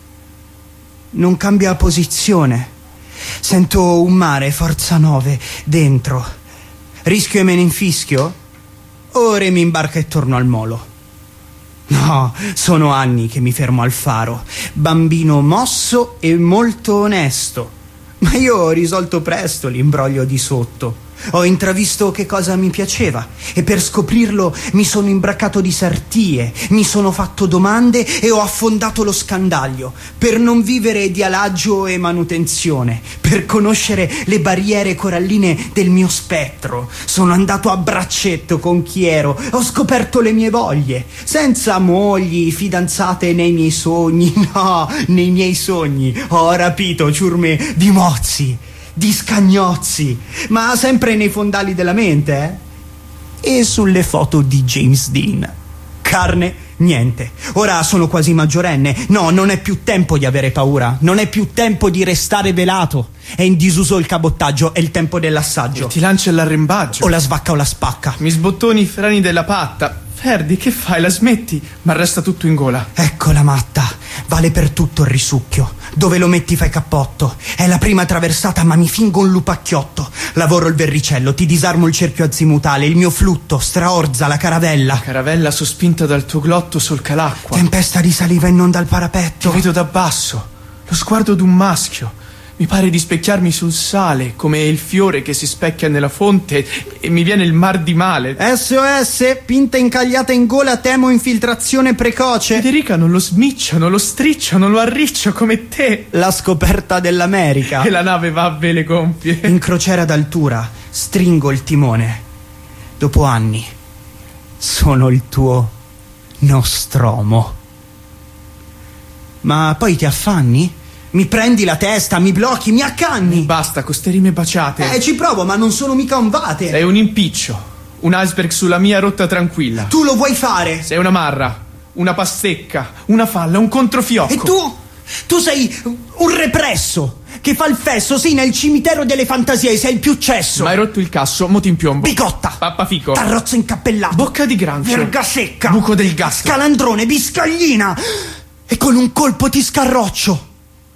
Non cambia posizione. Sento un mare, forza 9, dentro. Rischio e me ne infischio? Ora mi imbarca e torno al molo. No, sono anni che mi fermo al faro. Bambino mosso e molto onesto. Ma io ho risolto presto l'imbroglio di sotto. Ho intravisto che cosa mi piaceva e per scoprirlo mi sono imbraccato di sartie, mi sono fatto domande e ho affondato lo scandaglio per non vivere di alagio e manutenzione, per conoscere le barriere coralline del mio spettro. Sono andato a braccetto con chi ero, ho scoperto le mie voglie, senza mogli, fidanzate nei miei sogni, no, nei miei sogni. Ho rapito ciurme di mozzi, di scagnozzi, ma sempre nei fondali della mente, E sulle foto di James Dean. Carne, niente. Ora sono quasi maggiorenne. No, non è più tempo di avere paura. Non è più tempo di restare velato. È in disuso il cabottaggio, è il tempo dell'assaggio. E ti lancia l'arrembaggio. O la svacca o la spacca. Mi sbottoni i freni della patta. Ferdi, che fai? La smetti? Ma resta tutto in gola. Eccola matta. Vale per tutto il risucchio. Dove lo metti fai cappotto. È la prima traversata ma mi fingo un lupacchiotto. Lavoro il verricello, ti disarmo il cerchio azimutale. Il mio flutto straorza la caravella. La caravella sospinta dal tuo glotto solca l'acqua. Tempesta di saliva in non dal parapetto. Ti vedo da basso. Lo sguardo d'un maschio. Mi pare di specchiarmi sul sale, come il fiore che si specchia nella fonte, e mi viene il mar di male. SOS, pinta incagliata in gola, temo infiltrazione precoce. Federica non lo smiccia, non lo striccia, non lo arriccia come te. La scoperta dell'America. E la nave va a vele gonfie. In crociera d'altura, stringo il timone. Dopo anni, sono il tuo Nostromo. Ma poi ti affanni? Mi prendi la testa, mi blocchi, mi accanni. Basta, con ste rime baciate. Ci provo, ma non sono mica un vate. Sei un impiccio, un iceberg sulla mia rotta tranquilla. Tu lo vuoi fare? Sei una marra, una pastecca, una falla, un controfiocco. E tu sei un represso che fa il fesso, sì, nel cimitero delle fantasie, sei il più cesso. Ma hai rotto il casso, mo ti impiombo. Bicotta, pappafico, tarrozzo incappellato, bocca di granchio, verga secca, buco del gas, scalandrone, biscaglina, e con un colpo ti scarroccio.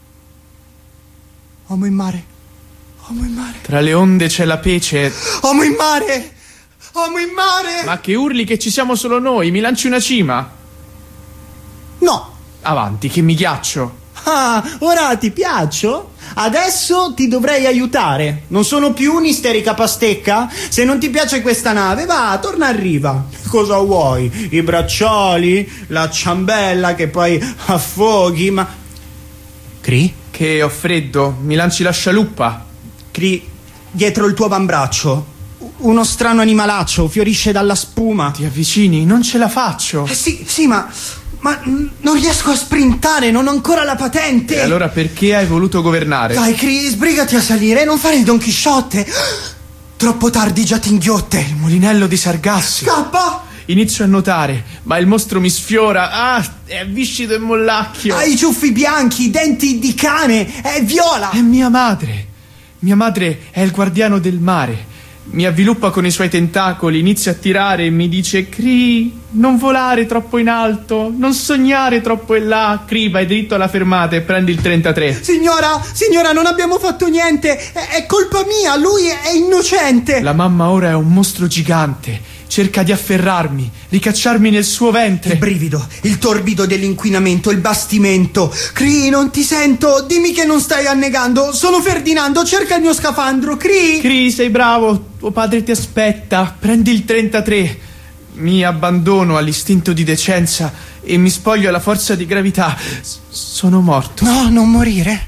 Uomo in mare, uomo in mare. Tra le onde c'è la pece. Uomo in mare, uomo in mare. Ma che urli che ci siamo solo noi, mi lanci una cima? No. Avanti, che mi ghiaccio. Ah, ora ti piaccio? Adesso ti dovrei aiutare. Non sono più un'isterica pastecca? Se non ti piace questa nave, va, torna a riva. Cosa vuoi? I braccioli? La ciambella che poi affoghi, ma... Cri? Che ho freddo, mi lanci la scialuppa. Cri, dietro il tuo avambraccio uno strano animalaccio fiorisce dalla spuma. Ti avvicini? Non ce la faccio. Sì, ma non riesco a sprintare, non ho ancora la patente. E allora perché hai voluto governare? Dai, Cri, sbrigati a salire, non fare il Don Chisciotte. Troppo tardi, già ti inghiotte. Il mulinello di Sargassi. Scappa! Inizio a nuotare, ma il mostro mi sfiora. Ah, è viscido e mollacchio. Ha i ciuffi bianchi, i denti di cane, è viola. È mia madre. Mia madre è il guardiano del mare. Mi avviluppa con i suoi tentacoli, inizia a tirare e mi dice: Cri, non volare troppo in alto, non sognare troppo in là. Cri, vai dritto alla fermata e prendi il 33. Signora, non abbiamo fatto niente. È colpa mia, lui è innocente. La mamma ora è un mostro gigante Cerca di afferrarmi, ricacciarmi nel suo ventre. Il brivido, il torbido dell'inquinamento, il bastimento. Cree, non ti sento, dimmi che non stai annegando. Sono Ferdinando, cerca il mio scafandro, Cree. Cree, sei bravo, tuo padre ti aspetta. Prendi il 33. Mi abbandono all'istinto di decenza e mi spoglio alla forza di gravità. Sono morto. No, non morire.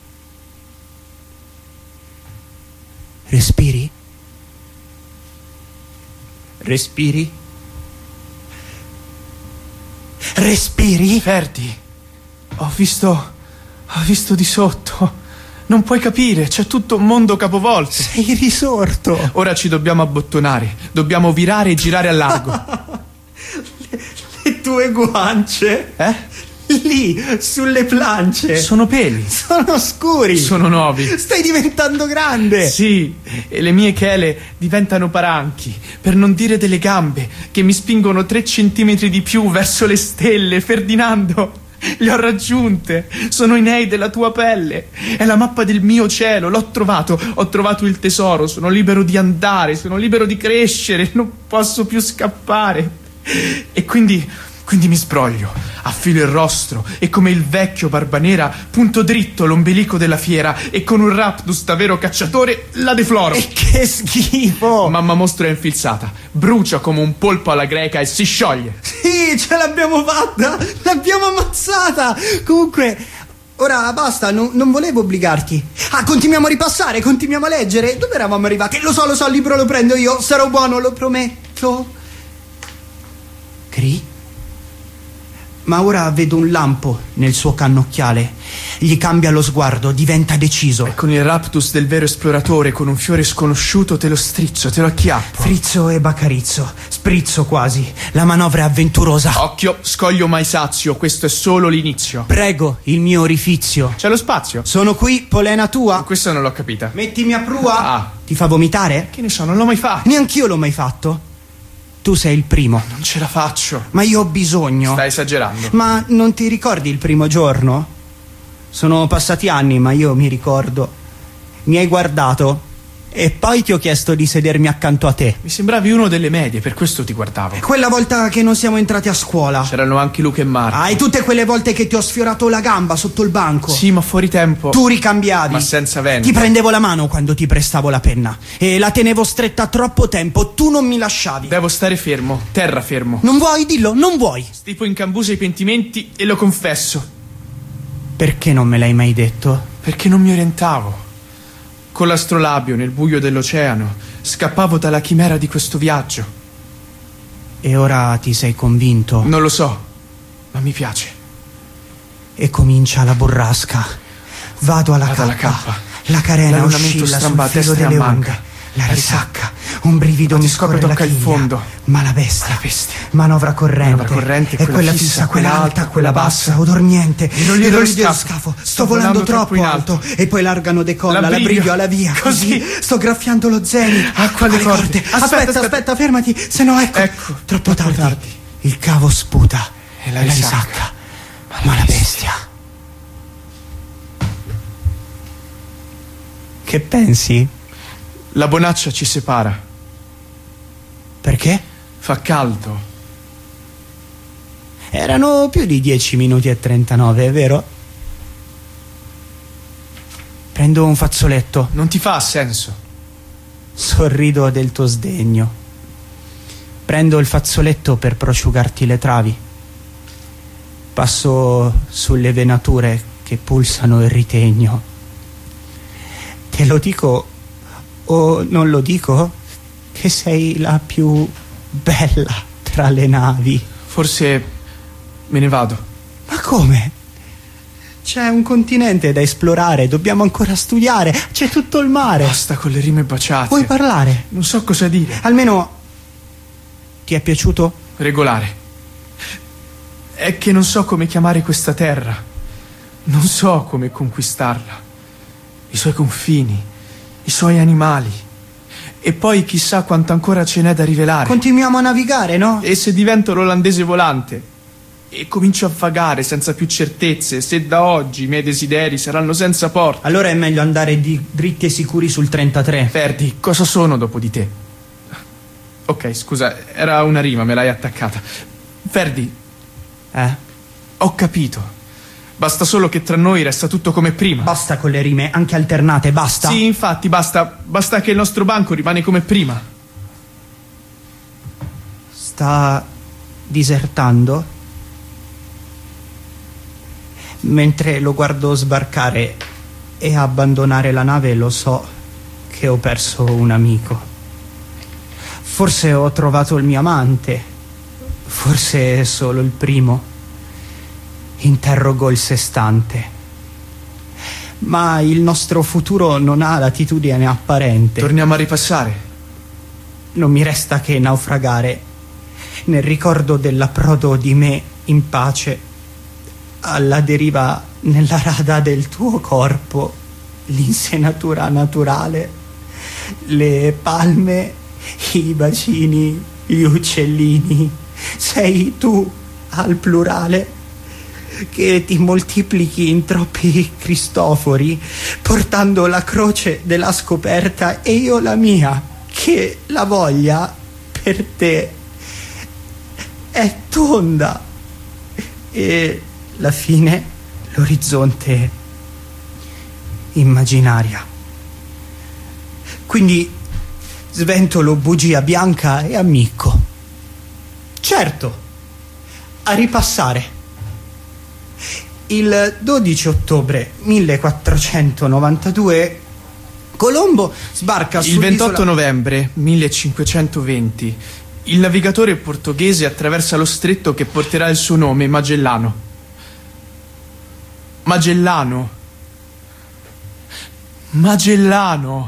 Respiri? Respiri? Respiri? Ferdi, ho visto di sotto. Non puoi capire, c'è tutto un mondo capovolto. Sei risorto. Ora ci dobbiamo abbottonare, dobbiamo virare e girare a largo. Le tue guance? Lì, sulle plance. Sono peli. Sono scuri. Sono nuovi. Stai diventando grande. Sì, e le mie chele diventano paranchi, per non dire delle gambe, che mi spingono 3 centimetri di più verso le stelle. Ferdinando, le ho raggiunte. Sono i nei della tua pelle. È la mappa del mio cielo. L'ho trovato. Ho trovato il tesoro. Sono libero di andare. Sono libero di crescere. Non posso più scappare. E quindi mi sbroglio, affilo il rostro e come il vecchio Barbanera punto dritto l'ombelico della fiera e con un raptus da vero cacciatore la defloro. E che schifo! Mamma mostro è infilzata, brucia come un polpo alla greca e si scioglie. Sì, ce l'abbiamo fatta! L'abbiamo ammazzata! Comunque, ora basta, non volevo obbligarti. Continuiamo a ripassare, continuiamo a leggere. Dove eravamo arrivati? Lo so, il libro lo prendo io, sarò buono, lo prometto. Cree? Ma ora vedo un lampo nel suo cannocchiale. Gli cambia lo sguardo, diventa deciso. E con il raptus del vero esploratore, con un fiore sconosciuto, te lo strizzo, te lo acchiappo. Frizzo e baccarizzo, sprizzo quasi. La manovra è avventurosa. Occhio, scoglio mai sazio, questo è solo l'inizio. Prego, il mio orifizio. C'è lo spazio? Sono qui, polena tua. Questa non l'ho capita. Mettimi a prua. Ah. Ti fa vomitare? Che ne so, non l'ho mai fatto. Neanch'io l'ho mai fatto. Tu sei il primo. Non ce la faccio. Ma io ho bisogno. Stai esagerando. Ma non ti ricordi il primo giorno? Sono passati anni, ma io mi ricordo. Mi hai guardato e poi ti ho chiesto di sedermi accanto a te. Mi sembravi uno delle medie, per questo ti guardavo. Quella volta che non siamo entrati a scuola. C'erano anche Luca e Marco. E tutte quelle volte che ti ho sfiorato la gamba sotto il banco. Sì, ma fuori tempo. Tu ricambiavi. Ma senza vento. Ti prendevo la mano quando ti prestavo la penna e la tenevo stretta troppo tempo. Tu non mi lasciavi. Devo stare fermo, terra fermo. Non vuoi? Dillo, non vuoi. Stipo in cambusa i pentimenti e lo confesso. Perché non me l'hai mai detto? Perché non mi orientavo. Con l'astrolabio nel buio dell'oceano scappavo dalla chimera di questo viaggio. E ora ti sei convinto? Non lo so, ma mi piace. E comincia la burrasca. Vado alla K. La carena oscilla sul filo delle onde. La risacca, un brivido mi scorre la tocca il chiglia. fondo. Ma la bestia, manovra corrente, e quella fissa, quella alta, quella bassa, o dormiente. I rogli dello scafo. Sto volando troppo in alto. E poi l'argano decolla, l'abbrivio alla via. Così sto graffiando lo zenit. Acqua alle corde. Aspetta, fermati. Se no, ecco. Troppo tardi. Il cavo sputa. E la risacca. Ma la bestia. Che pensi? La bonaccia ci separa. Perché? Fa caldo. Erano più di 10 minuti e 39, è vero? Prendo un fazzoletto. Non ti fa senso. Sorrido del tuo sdegno. Prendo il fazzoletto per prosciugarti le travi. Passo sulle venature che pulsano il ritegno. Te lo dico o non lo dico? Che sei la più bella tra le navi. Forse me ne vado. Ma come? C'è un continente da esplorare, dobbiamo ancora studiare, c'è tutto il mare. Basta con le rime baciate. Vuoi parlare? Non so cosa dire. Almeno ti è piaciuto? Regolare. È che non so come chiamare questa terra. Non so come conquistarla. I suoi confini, i suoi animali. E poi chissà quanto ancora ce n'è da rivelare. Continuiamo a navigare, no? E se divento l'olandese volante e comincio a vagare senza più certezze, se da oggi i miei desideri saranno senza porta. Allora è meglio andare dritti e sicuri sul 33. Ferdi, cosa sono dopo di te? Ok, scusa, era una rima, me l'hai attaccata. Ferdi. Ho capito. Basta solo che tra noi resta tutto come prima. Basta con le rime, anche alternate, basta. Sì, infatti, basta. Basta che il nostro banco rimane come prima. Sta disertando? Mentre lo guardo sbarcare e abbandonare la nave, lo so che ho perso un amico. Forse ho trovato il mio amante. Forse è solo il primo. Interrogo il sestante. Ma il nostro futuro non ha latitudine apparente. Torniamo a ripassare. Non mi resta che naufragare nel ricordo dell'approdo di me in pace alla deriva nella rada del tuo corpo, l'insenatura naturale, le palme, i bacini, gli uccellini. Sei tu al plurale che ti moltiplichi in troppi Cristofori, portando la croce della scoperta e io la mia, che la voglia per te è tonda e la fine l'orizzonte immaginaria. Quindi sventolo bugia bianca e ammicco. Certo, a ripassare. Il 12 ottobre 1492 Colombo sbarca il 28 novembre 1520 il navigatore portoghese attraversa lo stretto che porterà il suo nome, Magellano. Magellano. Magellano.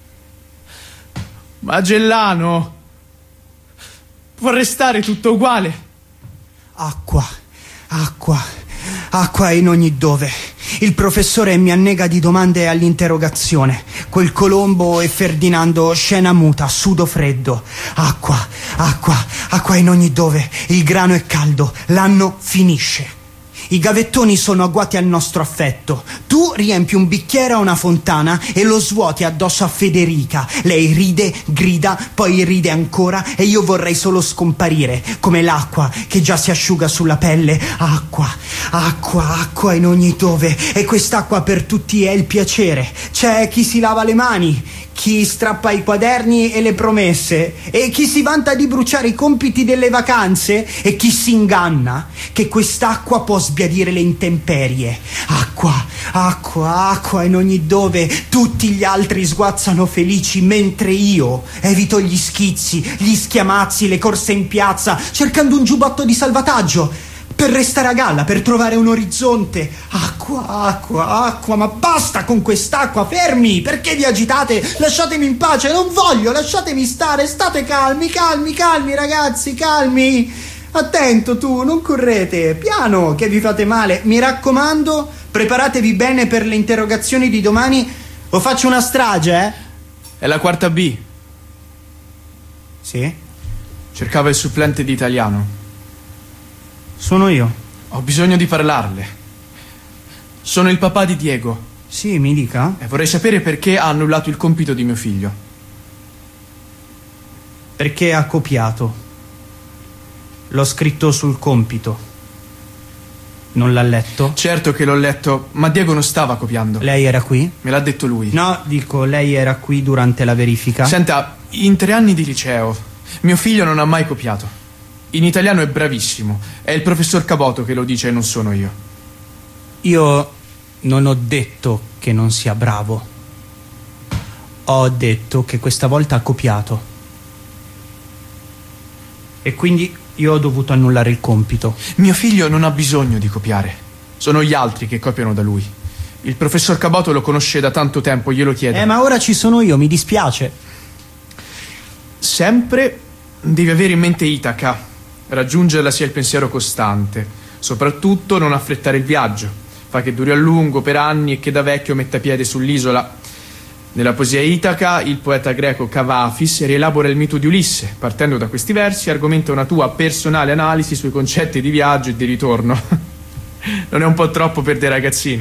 Magellano. Può restare tutto uguale. Acqua, acqua, acqua in ogni dove. Il professore mi annega di domande all'interrogazione. Quel Colombo e Ferdinando, scena muta, sudo freddo. Acqua, acqua, acqua in ogni dove. Il grano è caldo, l'anno finisce. I gavettoni sono agguati al nostro affetto. Tu riempi un bicchiere a una fontana e lo svuoti addosso a Federica. Lei ride, grida, poi ride ancora e io vorrei solo scomparire, come l'acqua che già si asciuga sulla pelle. Acqua, acqua, acqua in ogni dove. E quest'acqua per tutti è il piacere. C'è chi si lava le mani, chi strappa i quaderni e le promesse, e chi si vanta di bruciare i compiti delle vacanze, e chi si inganna che quest'acqua può sbiadire le intemperie. Acqua, acqua, acqua in ogni dove. Tutti gli altri sguazzano felici mentre io evito gli schizzi, gli schiamazzi, le corse in piazza, cercando un giubbotto di salvataggio per restare a galla, per trovare un orizzonte. Acqua, acqua, acqua, ma basta con quest'acqua, fermi! Perché vi agitate? Lasciatemi in pace, non voglio, lasciatemi stare, state calmi, calmi, calmi ragazzi, calmi! Attento tu, non correte, piano, che vi fate male. Mi raccomando, preparatevi bene per le interrogazioni di domani o faccio una strage, eh? È la quarta B. Sì? Cercava il supplente di italiano. Sono io. Ho bisogno di parlarle. Sono il papà di Diego. Sì, mi dica. E vorrei sapere perché ha annullato il compito di mio figlio. Perché ha copiato. L'ho scritto sul compito. Non l'ha letto? Certo che l'ho letto, ma Diego non stava copiando. Lei era qui? Me l'ha detto lui. No, dico, lei era qui durante la verifica? Senta, in 3 anni di liceo, mio figlio non ha mai copiato. In italiano è bravissimo. È il professor Caboto che lo dice e non sono io. Io non ho detto che non sia bravo. Ho detto che questa volta ha copiato. E quindi io ho dovuto annullare il compito. Mio figlio non ha bisogno di copiare. Sono gli altri che copiano da lui. Il professor Caboto lo conosce da tanto tempo, glielo chiedo. Ma ora ci sono io, mi dispiace. Sempre devi avere in mente Itaca. Raggiungerla sia il pensiero costante. Soprattutto non affrettare il viaggio. Fa che duri a lungo per anni e che da vecchio metta piede sull'isola. Nella poesia Itaca il poeta greco Cavafis rielabora il mito di Ulisse. Partendo da questi versi argomenta una tua personale analisi sui concetti di viaggio e di ritorno. Non è un po' troppo per dei ragazzini?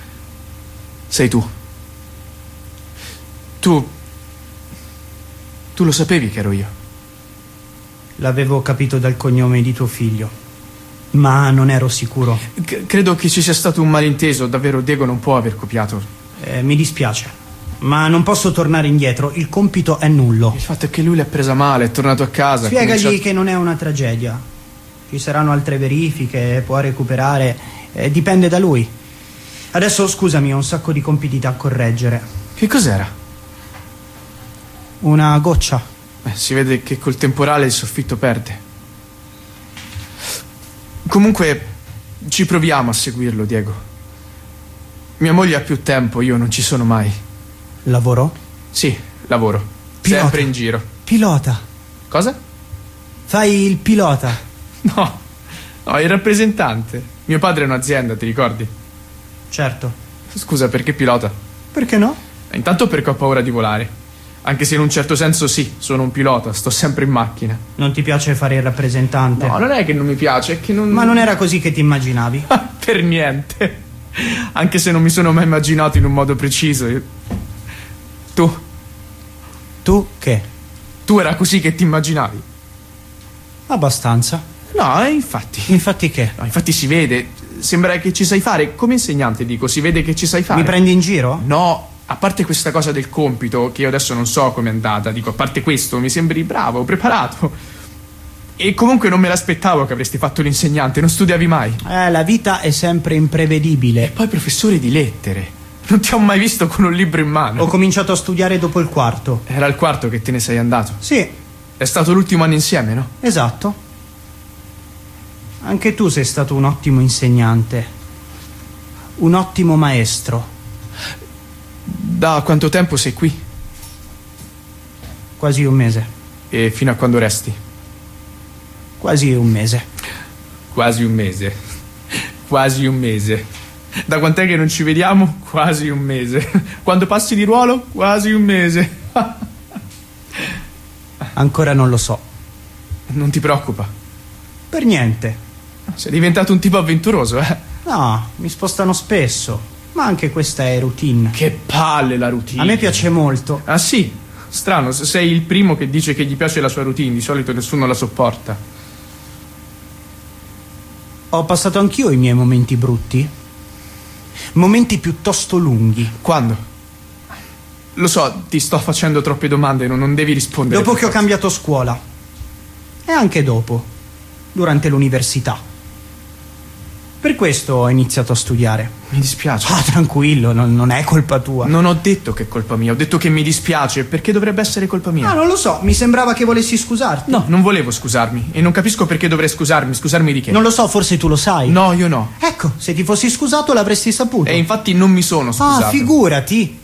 Sei tu. Tu Tu lo sapevi che ero io? L'avevo capito dal cognome di tuo figlio, ma non ero sicuro. Credo che ci sia stato un malinteso. Davvero, Diego non può aver copiato. Mi dispiace, ma non posso tornare indietro. Il compito è nullo. Il fatto è che lui l'ha presa male, è tornato a casa. Spiegagli che non è una tragedia. Ci saranno altre verifiche, può recuperare. Dipende da lui. Adesso, scusami, ho un sacco di compiti da correggere. Che cos'era? Una goccia. Si vede che col temporale il soffitto perde. Comunque, ci proviamo a seguirlo, Diego. Mia moglie ha più tempo, io non ci sono mai. Lavoro? Sì, lavoro. Pilota. Sempre in giro. Pilota. Cosa? Fai il pilota. No, il rappresentante. Mio padre è un'azienda, ti ricordi? Certo. Scusa, perché pilota? Perché no? Intanto perché ho paura di volare. Anche se in un certo senso sì, sono un pilota, sto sempre in macchina. Non ti piace fare il rappresentante? No, non è che non mi piace, è che non... Ma non era così che ti immaginavi? Per niente. Anche se non mi sono mai immaginato in un modo preciso. Tu? Tu che? Tu era così che ti immaginavi? Abbastanza. No, infatti. Infatti che? No, infatti si vede. Sembra che ci sai fare. Come insegnante dico, si vede che ci sai fare. Mi prendi in giro? No, a parte questa cosa del compito, che io adesso non so com'è andata. Dico, a parte questo, mi sembri bravo, preparato. E comunque non me l'aspettavo che avresti fatto l'insegnante. Non studiavi mai. La vita è sempre imprevedibile. E poi professore di lettere. Non ti ho mai visto con un libro in mano. Ho cominciato a studiare dopo il quarto. Era il quarto che te ne sei andato. Sì. È stato l'ultimo anno insieme, no? Esatto. Anche tu sei stato un ottimo insegnante. Un ottimo maestro. Da quanto tempo sei qui? Quasi un mese. E fino a quando resti? Quasi un mese. Quasi un mese. Quasi un mese. Da quant'è che non ci vediamo? Quasi un mese. Quando passi di ruolo? Quasi un mese. Ancora non lo so. Non ti preoccupa? Per niente. Sei diventato un tipo avventuroso, eh? No, mi spostano spesso. Ma anche questa è routine. Che palle la routine. A me piace molto. Ah sì? Strano, sei il primo che dice che gli piace la sua routine. Di solito nessuno la sopporta. Ho passato anch'io i miei momenti brutti. Momenti piuttosto lunghi. Quando? Lo so, ti sto facendo troppe domande, non devi rispondere. Dopo che ho cambiato scuola. E anche dopo. Durante l'università. Per questo ho iniziato a studiare. Mi dispiace. Ah, tranquillo, non è colpa tua. Non ho detto che è colpa mia, ho detto che mi dispiace. Perché dovrebbe essere colpa mia? Ah, non lo so, mi sembrava che volessi scusarti. No, non volevo scusarmi. E non capisco perché dovrei scusarmi. Scusarmi di che? Non lo so, forse tu lo sai. No, io no. Ecco, se ti fossi scusato l'avresti saputo. E infatti non mi sono scusato. Ah, figurati.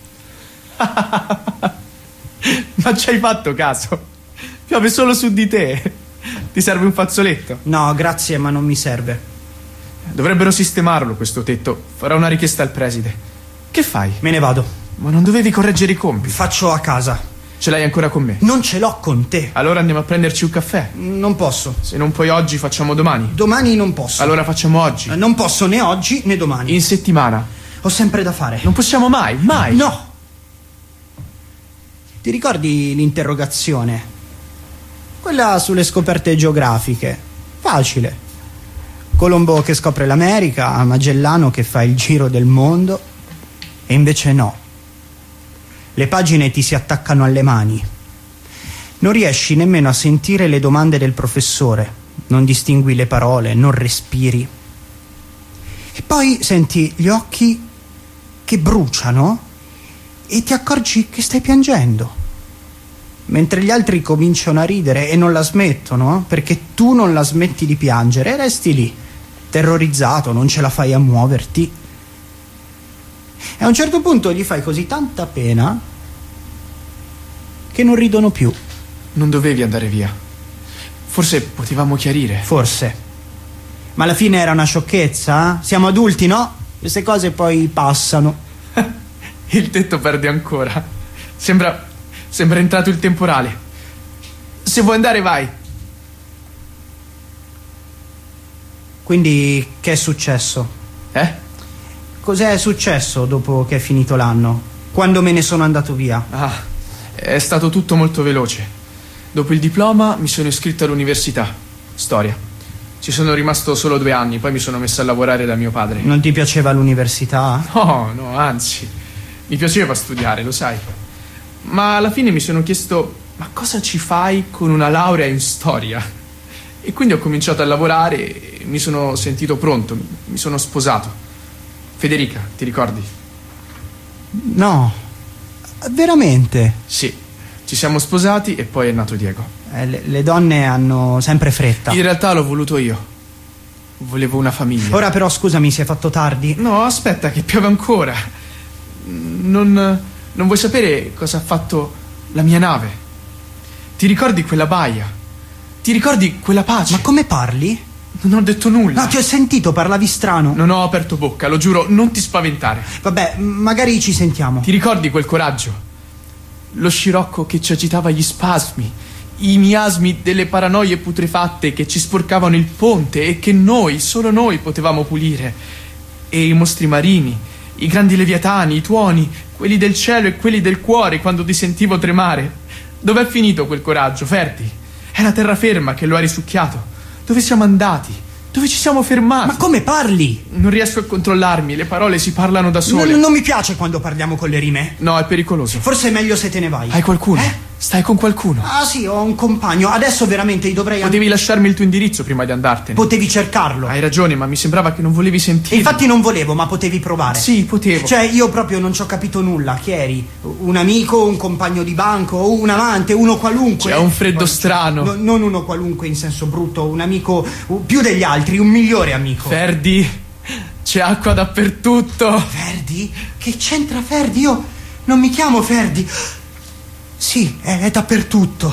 Ma ci hai fatto caso? Piove solo su di te. Ti serve un fazzoletto? No, grazie, ma non mi serve. Dovrebbero sistemarlo questo tetto. Farò una richiesta al preside. Che fai? Me ne vado. Ma non dovevi correggere i compiti? Faccio a casa. Ce l'hai ancora con me? Non ce l'ho con te. Allora andiamo a prenderci un caffè. Non posso. Se non puoi oggi, facciamo domani. Domani non posso. Allora facciamo oggi. Non posso né oggi né domani. In settimana. Ho sempre da fare. Non possiamo mai, mai. No. Ti ricordi l'interrogazione? Quella sulle scoperte geografiche. Facile. Colombo che scopre l'America, Magellano che fa il giro del mondo. E invece no. Le pagine ti si attaccano alle mani. Non riesci nemmeno a sentire le domande del professore. Non distingui le parole, non respiri. E poi senti gli occhi che bruciano e ti accorgi che stai piangendo. Mentre gli altri cominciano a ridere e non la smettono, perché tu non la smetti di piangere e resti lì, terrorizzato, non ce la fai a muoverti. E a un certo punto gli fai così tanta pena che non ridono più. Non dovevi andare via. Forse potevamo chiarire. Forse. Ma alla fine era una sciocchezza, eh? Siamo adulti, no? Queste cose poi passano. Il tetto perde ancora. Sembra entrato il temporale. Se vuoi andare, vai. Quindi che è successo? Cos'è successo dopo che è finito l'anno? Quando me ne sono andato via? È stato tutto molto veloce. Dopo il diploma mi sono iscritto all'università, storia. Ci sono rimasto solo 2 anni, poi mi sono messo a lavorare da mio padre. Non ti piaceva l'università? No, anzi, mi piaceva studiare, lo sai. Ma alla fine mi sono chiesto, ma cosa ci fai con una laurea in storia? E quindi ho cominciato a lavorare e mi sono sentito pronto, mi sono sposato. Federica, ti ricordi? No, veramente? Sì, ci siamo sposati e poi è nato Diego. Le donne hanno sempre fretta. In realtà l'ho voluto io. Volevo una famiglia. Ora però scusami, si è fatto tardi. No, aspetta che piove ancora. Non vuoi sapere cosa ha fatto la mia nave? Ti ricordi quella baia? Ti ricordi quella pace? Ma come parli? Non ho detto nulla. No, ti ho sentito, parlavi strano. Non ho aperto bocca, lo giuro, non ti spaventare. Vabbè, magari ci sentiamo. Ti ricordi quel coraggio? Lo scirocco che ci agitava gli spasmi, i miasmi delle paranoie putrefatte che ci sporcavano il ponte e che noi, solo noi, potevamo pulire. E i mostri marini, i grandi leviatani, i tuoni, quelli del cielo e quelli del cuore quando ti sentivo tremare. Dov'è finito quel coraggio, Ferdi? È la terraferma che lo ha risucchiato. Dove siamo andati? Dove ci siamo fermati? Ma come parli? Non riesco a controllarmi, le parole si parlano da sole. Non mi piace quando parliamo con le rime. No, è pericoloso. Forse è meglio se te ne vai. Hai qualcuno? Stai con qualcuno? Ah sì, ho un compagno. Adesso veramente dovrei... Potevi lasciarmi il tuo indirizzo prima di andartene. Potevi cercarlo. Hai ragione, ma mi sembrava che non volevi sentire. Infatti non volevo, ma potevi provare. Sì, potevo. Cioè, io proprio non ci ho capito nulla. Chi eri? Un amico, un compagno di banco, un amante, uno qualunque? C'è un freddo strano. Non uno qualunque in senso brutto, un amico più degli altri, un migliore amico. Ferdi, c'è acqua dappertutto. Ferdi? Che c'entra Ferdi? Io non mi chiamo Ferdi. Sì, è dappertutto.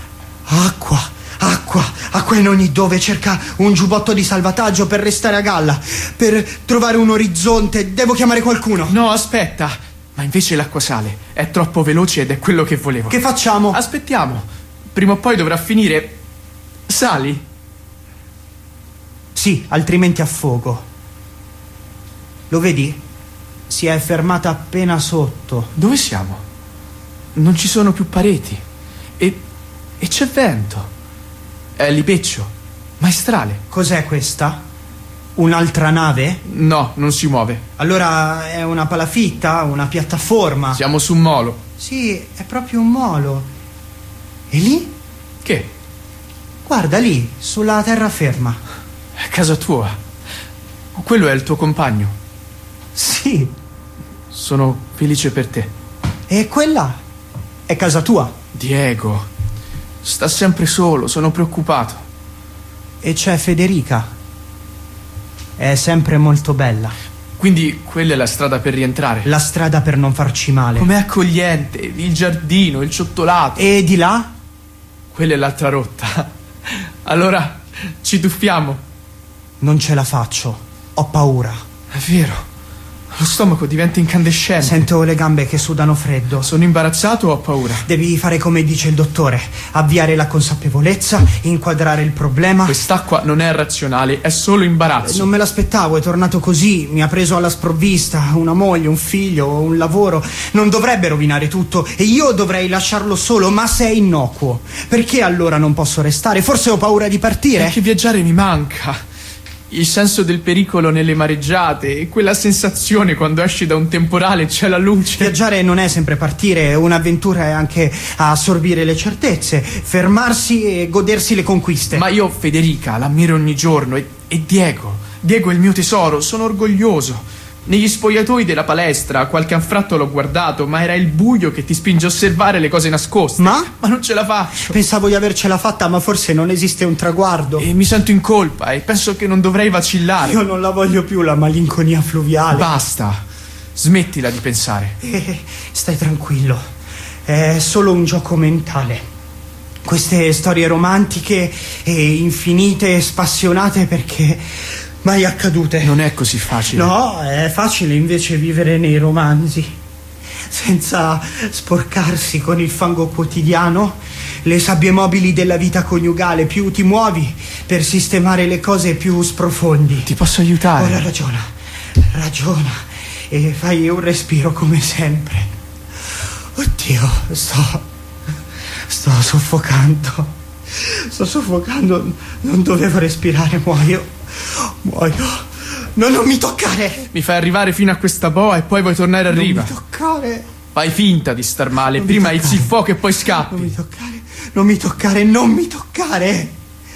Acqua in ogni dove. Cerca un giubbotto di salvataggio per restare a galla, per trovare un orizzonte. Devo chiamare qualcuno. No, aspetta. Ma invece l'acqua sale. È troppo veloce ed è quello che volevo. Che facciamo? Aspettiamo. Prima o poi dovrà finire. Sali? Sì, altrimenti affogo. Lo vedi? Si è fermata appena sotto. Dove siamo? Non ci sono più pareti. E c'è vento. È libeccio. Maestrale. Cos'è questa? Un'altra nave? No, non si muove. Allora è una palafitta, una piattaforma. Siamo su un molo. Sì, è proprio un molo. E lì? Che? Guarda lì, sulla terraferma. È casa tua. Quello è il tuo compagno. Sì. Sono felice per te. E quella? È casa tua? Diego. Sta sempre solo, sono preoccupato. E c'è Federica. È sempre molto bella. Quindi quella è la strada per rientrare. La strada per non farci male. Com'è accogliente, il giardino, il ciottolato. E di là? Quella è l'altra rotta. Allora, ci tuffiamo. Non ce la faccio. Ho paura. È vero. Lo stomaco diventa incandescente. Sento le gambe che sudano freddo. Sono imbarazzato o ho paura? Devi fare come dice il dottore. Avviare la consapevolezza, inquadrare il problema. Quest'acqua non è razionale, è solo imbarazzo. Non me l'aspettavo, è tornato così. Mi ha preso alla sprovvista. Una moglie, un figlio, un lavoro. Non dovrebbe rovinare tutto. E io dovrei lasciarlo solo, ma se è innocuo. Perché allora non posso restare? Forse ho paura di partire? Perché viaggiare mi manca. Il senso del pericolo nelle mareggiate e quella sensazione quando esci da un temporale c'è la luce. Viaggiare non è sempre partire, un'avventura è anche assorbire le certezze, fermarsi e godersi le conquiste. Ma io Federica l'ammiro ogni giorno e Diego è il mio tesoro, sono orgoglioso. Negli spogliatoi della palestra qualche anfratto l'ho guardato, ma era il buio che ti spinge a osservare le cose nascoste. Ma non ce la faccio. Pensavo di avercela fatta, ma forse non esiste un traguardo. E mi sento in colpa e penso che non dovrei vacillare. Io non la voglio più la malinconia fluviale. Basta, smettila di pensare. Stai tranquillo, è solo un gioco mentale. Queste storie romantiche e infinite e spassionate perché mai accadute. Non è così facile. No, è facile invece vivere nei romanzi, senza sporcarsi con il fango quotidiano, le sabbie mobili della vita coniugale. Più ti muovi per sistemare le cose, più sprofondi. Ti posso aiutare? Ora ragiona e fai un respiro come sempre. Oddio, sto Sto soffocando. Sto soffocando. Non dovevo respirare, muoio. No, non mi toccare. Mi fai arrivare fino a questa boa e poi vuoi tornare a riva. Non mi toccare. Fai finta di star male. Non Prima mi toccare. izzi il fuoco e poi scappi. Non mi toccare. Non mi toccare. Non mi toccare.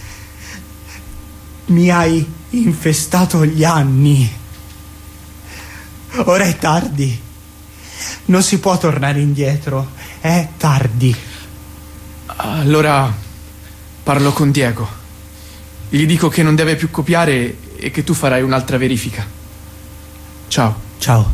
Mi hai infestato gli anni. Ora è tardi. Non si può tornare indietro. È tardi. Allora parlo con Diego. Gli dico che non deve più copiare e che tu farai un'altra verifica. Ciao. Ciao.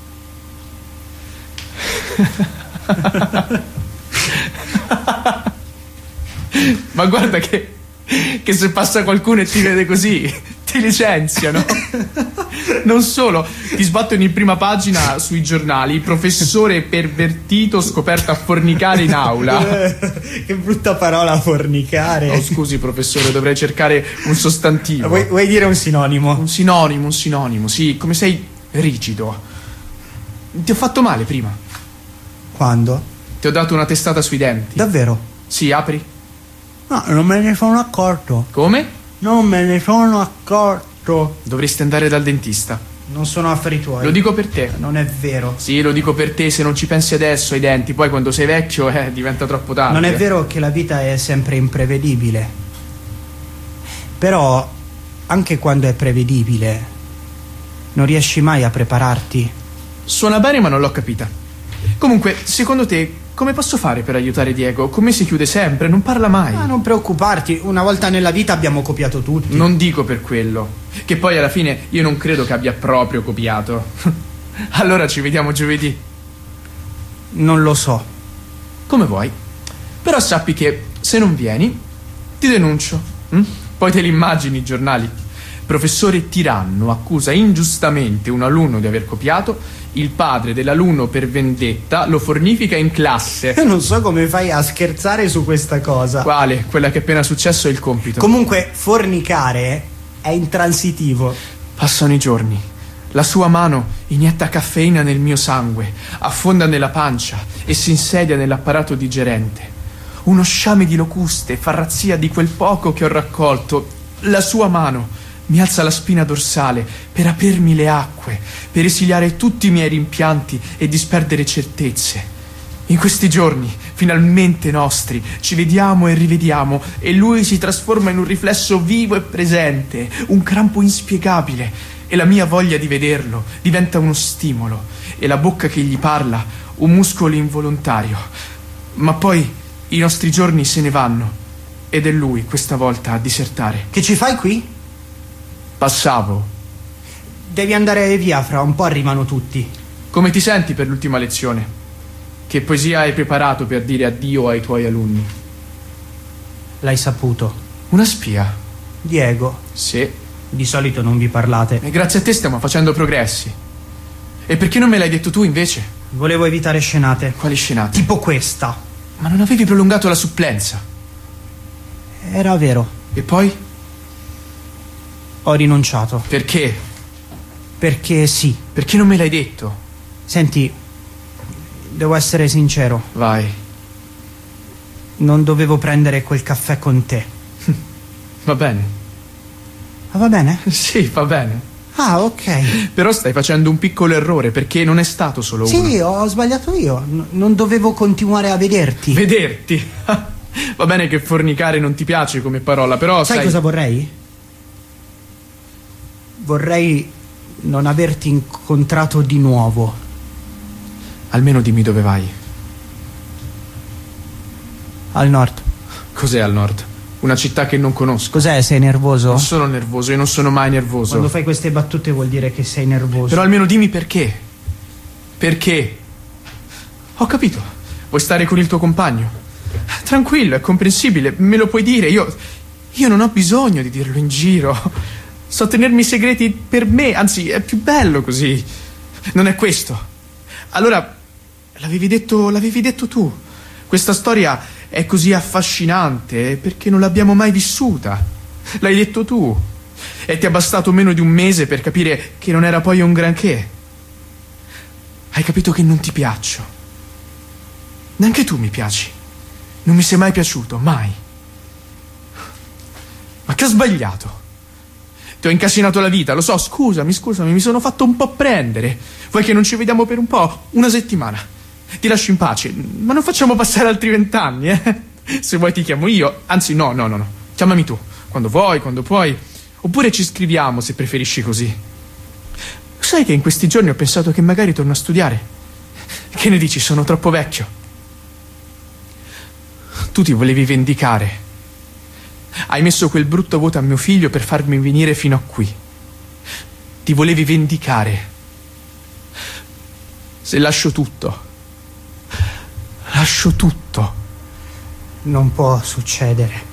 Ma guarda che se passa qualcuno e ti vede così, ti licenziano. Non solo, ti sbattono in prima pagina sui giornali: professore pervertito scoperto a fornicare in aula. Che brutta parola, fornicare. Oh, scusi professore, dovrei cercare un sostantivo. Vuoi dire un sinonimo? Un sinonimo, sì. Come sei rigido. Ti ho fatto male prima. Quando? Ti ho dato una testata sui denti. Davvero? Sì, apri. No, non me ne sono accorto. Come? Non me ne sono accorto. Dovresti andare dal dentista. Non sono affari tuoi. Lo dico per te. Non è vero. Sì, lo dico per te. Se non ci pensi adesso ai denti, poi quando sei vecchio diventa troppo tardi. Non è vero che la vita è sempre imprevedibile. Però, anche quando è prevedibile, non riesci mai a prepararti. Suona bene, ma non l'ho capita. Comunque, secondo te, come posso fare per aiutare Diego? Come si chiude sempre, non parla mai. Ma non preoccuparti, una volta nella vita abbiamo copiato tutti. Non dico per quello. Che poi alla fine io non credo che abbia proprio copiato. Allora ci vediamo giovedì. Non lo so. Come vuoi. Però sappi che se non vieni, ti denuncio. Poi te li immagini i giornali. Professore tiranno accusa ingiustamente un alunno di aver copiato. Il padre dell'alunno, per vendetta, lo fornifica in classe. Io non so come fai a scherzare su questa cosa. Quale? Quella che è appena successo è il compito. Comunque, fornicare è intransitivo. Passano i giorni. La sua mano inietta caffeina nel mio sangue, affonda nella pancia e si insedia nell'apparato digerente. Uno sciame di locuste fa razzia di quel poco che ho raccolto. La sua mano mi alza la spina dorsale per aprirmi le acque, per esiliare tutti i miei rimpianti e disperdere certezze. In questi giorni, finalmente nostri, ci vediamo e rivediamo e lui si trasforma in un riflesso vivo e presente, un crampo inspiegabile, e la mia voglia di vederlo diventa uno stimolo e la bocca che gli parla un muscolo involontario. Ma poi i nostri giorni se ne vanno ed è lui questa volta a disertare. Che ci fai qui? Passavo. Devi andare via, fra un po' arrivano tutti. Come ti senti per l'ultima lezione? Che poesia hai preparato per dire addio ai tuoi alunni? L'hai saputo. Una spia? Diego. Sì. Di solito non vi parlate. E grazie a te stiamo facendo progressi. E perché non me l'hai detto tu invece? Volevo evitare scenate. Quali scenate? Tipo questa. Ma non avevi prolungato la supplenza? Era vero. E poi? Ho rinunciato. Perché? Perché sì. Perché non me l'hai detto? Senti, devo essere sincero. Vai. Non dovevo prendere quel caffè con te. Va bene. Ah, va bene? Sì, va bene. Ah, ok. Però stai facendo un piccolo errore, perché non è stato solo uno. Sì, ho sbagliato io. Non dovevo continuare a vederti. Vederti? Va bene che fornicare non ti piace come parola, però Sai cosa vorrei? Vorrei non averti incontrato di nuovo. Almeno dimmi dove vai. Al nord. Cos'è al nord? Una città che non conosco. Cos'è? Sei nervoso? Non sono nervoso, io non sono mai nervoso. Quando fai queste battute vuol dire che sei nervoso. Però almeno dimmi perché. Perché? Ho capito. Vuoi stare con il tuo compagno? Tranquillo, è comprensibile, me lo puoi dire. Io non ho bisogno di dirlo in giro. So tenermi i segreti per me, anzi è più bello così. Non è questo. Allora, l'avevi detto tu. Questa storia è così affascinante perché non l'abbiamo mai vissuta. L'hai detto tu. E ti è bastato meno di un mese per capire che non era poi un granché. Hai capito che non ti piaccio. Neanche tu mi piaci. Non mi sei mai piaciuto, mai. Ma che ho sbagliato? Ti ho incasinato la vita, lo so, scusami, mi sono fatto un po' prendere. Vuoi che non ci vediamo per un po'? Una settimana. Ti lascio in pace, ma non facciamo passare altri 20 anni, eh? Se vuoi ti chiamo io, anzi no. Chiamami tu, quando vuoi, quando puoi. Oppure ci scriviamo, se preferisci così. Sai che in questi giorni ho pensato che magari torno a studiare? Che ne dici, sono troppo vecchio? Tu ti volevi vendicare. Hai messo quel brutto voto a mio figlio per farmi venire fino a qui. Ti volevi vendicare. Se lascio tutto. Non può succedere.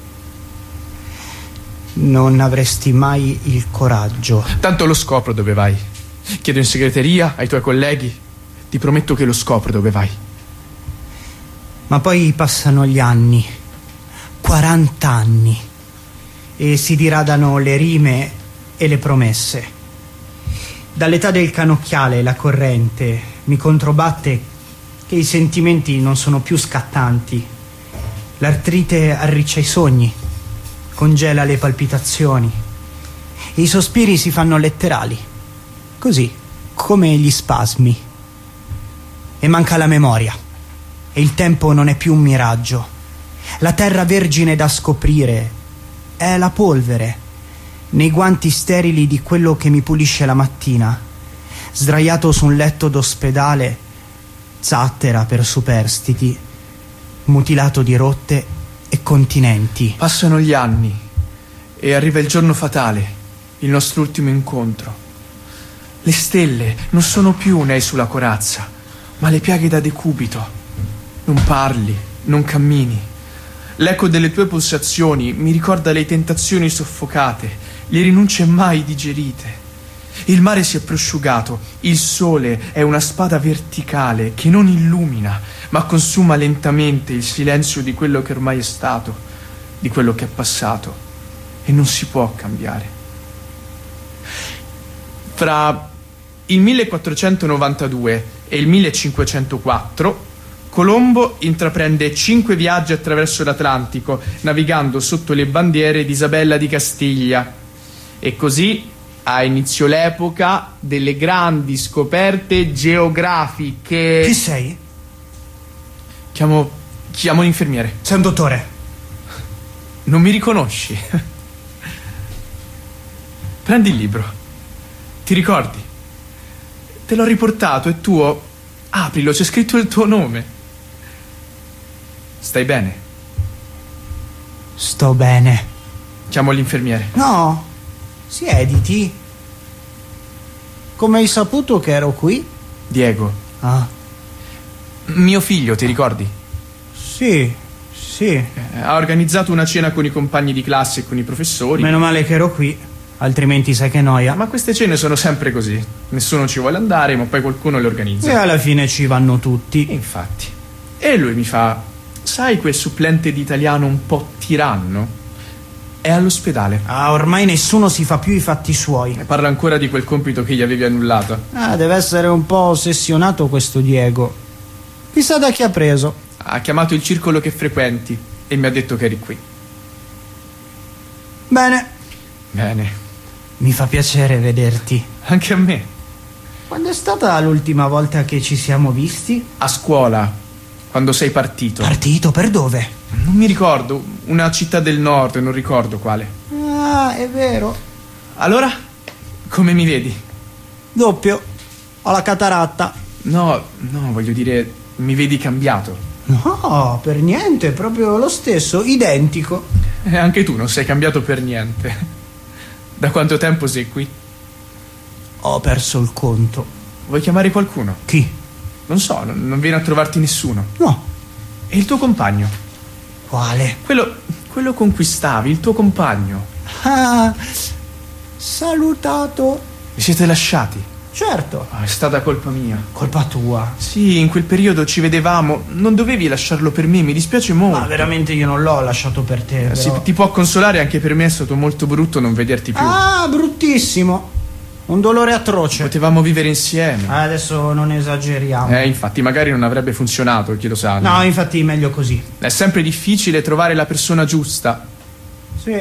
Non avresti mai il coraggio. Tanto lo scopro dove vai. Chiedo in segreteria ai tuoi colleghi. Ti prometto che lo scopro dove vai. Ma poi passano gli anni. 40 anni. E si diradano le rime e le promesse. Dall'età del cannocchiale la corrente mi controbatte che i sentimenti non sono più scattanti. L'artrite arriccia i sogni, congela le palpitazioni. E i sospiri si fanno letterali. Così, come gli spasmi. E manca la memoria. E il tempo non è più un miraggio. La terra vergine da scoprire è la polvere, nei guanti sterili di quello che mi pulisce la mattina, sdraiato su un letto d'ospedale, zattera per superstiti, mutilato di rotte e continenti. Passano gli anni e arriva il giorno fatale, il nostro ultimo incontro. Le stelle non sono più nei sulla corazza, ma le piaghe da decubito. Non parli, non cammini. L'eco delle tue pulsazioni mi ricorda le tentazioni soffocate, le rinunce mai digerite. Il mare si è prosciugato, il sole è una spada verticale che non illumina, ma consuma lentamente il silenzio di quello che ormai è stato, di quello che è passato, e non si può cambiare. Fra il 1492 e il 1504 Colombo intraprende 5 viaggi attraverso l'Atlantico, navigando sotto le bandiere di Isabella di Castiglia. E così ha inizio l'epoca delle grandi scoperte geografiche. Chi sei? Chiamo l'infermiere. Sei un dottore. Non mi riconosci? Prendi il libro. Ti ricordi? Te l'ho riportato, è tuo. Aprilo, c'è scritto il tuo nome. Stai bene? Sto bene. Chiamo l'infermiere. No, siediti. Come hai saputo che ero qui? Diego. Ah, Mio figlio, ti ricordi? sì. Ha organizzato una cena con i compagni di classe e con i professori. Meno male che ero qui, altrimenti sai che noia. Ma queste cene sono sempre così. Nessuno ci vuole andare, ma poi qualcuno le organizza. E alla fine ci vanno tutti. Infatti. E lui mi fa: sai quel supplente di italiano un po' tiranno? È all'ospedale. Ah, ormai nessuno si fa più i fatti suoi. Parla ancora di quel compito che gli avevi annullato. Ah, deve essere un po' ossessionato questo Diego. Chissà da chi ha preso. Ha chiamato il circolo che frequenti e mi ha detto che eri qui. Bene, mi fa piacere vederti. Anche a me. Quando è stata l'ultima volta che ci siamo visti? A scuola, quando sei partito. Partito? Per dove? Non mi ricordo, una città del nord, non ricordo quale. Ah, è vero. Allora, come mi vedi? Doppio. Ho la cataratta. No, voglio dire, mi vedi cambiato. No, per niente, proprio lo stesso, identico. E anche tu non sei cambiato per niente. Da quanto tempo sei qui? Ho perso il conto. Vuoi chiamare qualcuno? Chi? Non so, non viene a trovarti nessuno. No. E il tuo compagno? Quale? Quello con cui stavi, il tuo compagno. Ah, salutato. Vi siete lasciati? Certo. È stata colpa mia. Colpa tua. Sì, in quel periodo ci vedevamo. Non dovevi lasciarlo per me, mi dispiace molto. Ma veramente io non l'ho lasciato per te, però. Sì, ti può consolare, anche per me è stato molto brutto non vederti più. Ah, bruttissimo. un dolore atroce. Potevamo vivere insieme. Adesso non esageriamo. Infatti, magari non avrebbe funzionato, chi lo sa. No, infatti meglio così. È sempre difficile trovare la persona giusta. Sì,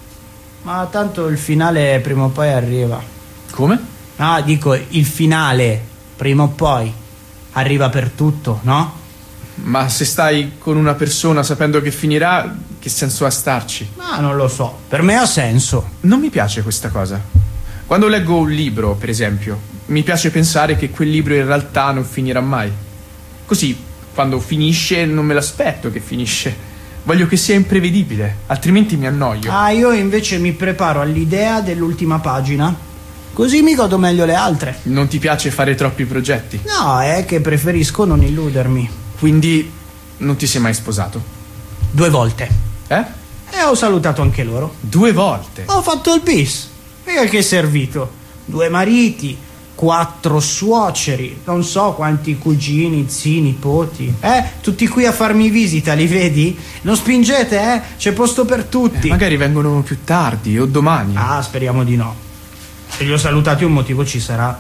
ma tanto il finale prima o poi arriva. Come? No, dico, il finale prima o poi arriva per tutto, no? Ma se stai con una persona sapendo che finirà, che senso ha starci? Ma non lo so, per me ha senso. Non mi piace questa cosa. Quando leggo un libro, per esempio, mi piace pensare che quel libro in realtà non finirà mai. Così, quando finisce, non me l'aspetto che finisce. Voglio che sia imprevedibile, altrimenti mi annoio. Io invece mi preparo all'idea dell'ultima pagina, così mi godo meglio le altre. Non ti piace fare troppi progetti? No, è che preferisco non illudermi. Quindi non ti sei mai sposato? 2 volte. Eh? E ho salutato anche loro. 2 volte? Ho fatto il bis. E a che è servito? 2 mariti, 4 suoceri, non so quanti cugini, zii, nipoti. Tutti qui a farmi visita, li vedi? Non spingete, c'è posto per tutti. Magari vengono più tardi o domani. Speriamo di no. Se li ho salutati un motivo ci sarà.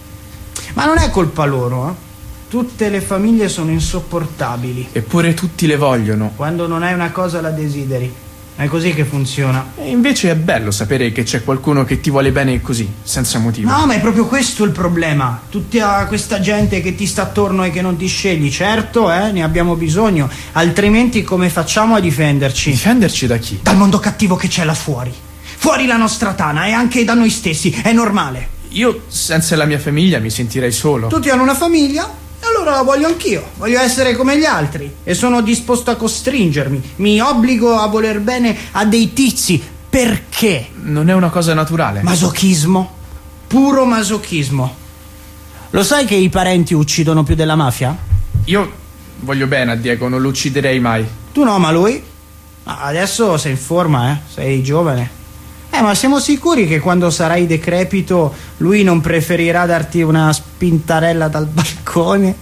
Ma non è colpa loro, Tutte le famiglie sono insopportabili. Eppure tutti le vogliono. Quando non hai una cosa la desideri. È così che funziona. E invece è bello sapere che c'è qualcuno che ti vuole bene così, senza motivo. No, ma è proprio questo il problema. Tutta questa gente che ti sta attorno e che non ti scegli. Certo, ne abbiamo bisogno. Altrimenti come facciamo a difenderci? Difenderci da chi? Dal mondo cattivo che c'è là fuori. Fuori la nostra tana e anche da noi stessi. È normale. Io senza la mia famiglia mi sentirei solo. Tutti hanno una famiglia? Allora la voglio anch'io, voglio essere come gli altri e sono disposto a costringermi, mi obbligo a voler bene a dei tizi. Perché? Non è una cosa naturale. Masochismo, puro masochismo. Lo sai che i parenti uccidono più della mafia? Io voglio bene a Diego, non lo ucciderei mai. Tu no, ma lui? Adesso sei in forma, sei giovane. Ma siamo sicuri che quando sarai decrepito lui non preferirà darti una spintarella dal balcone?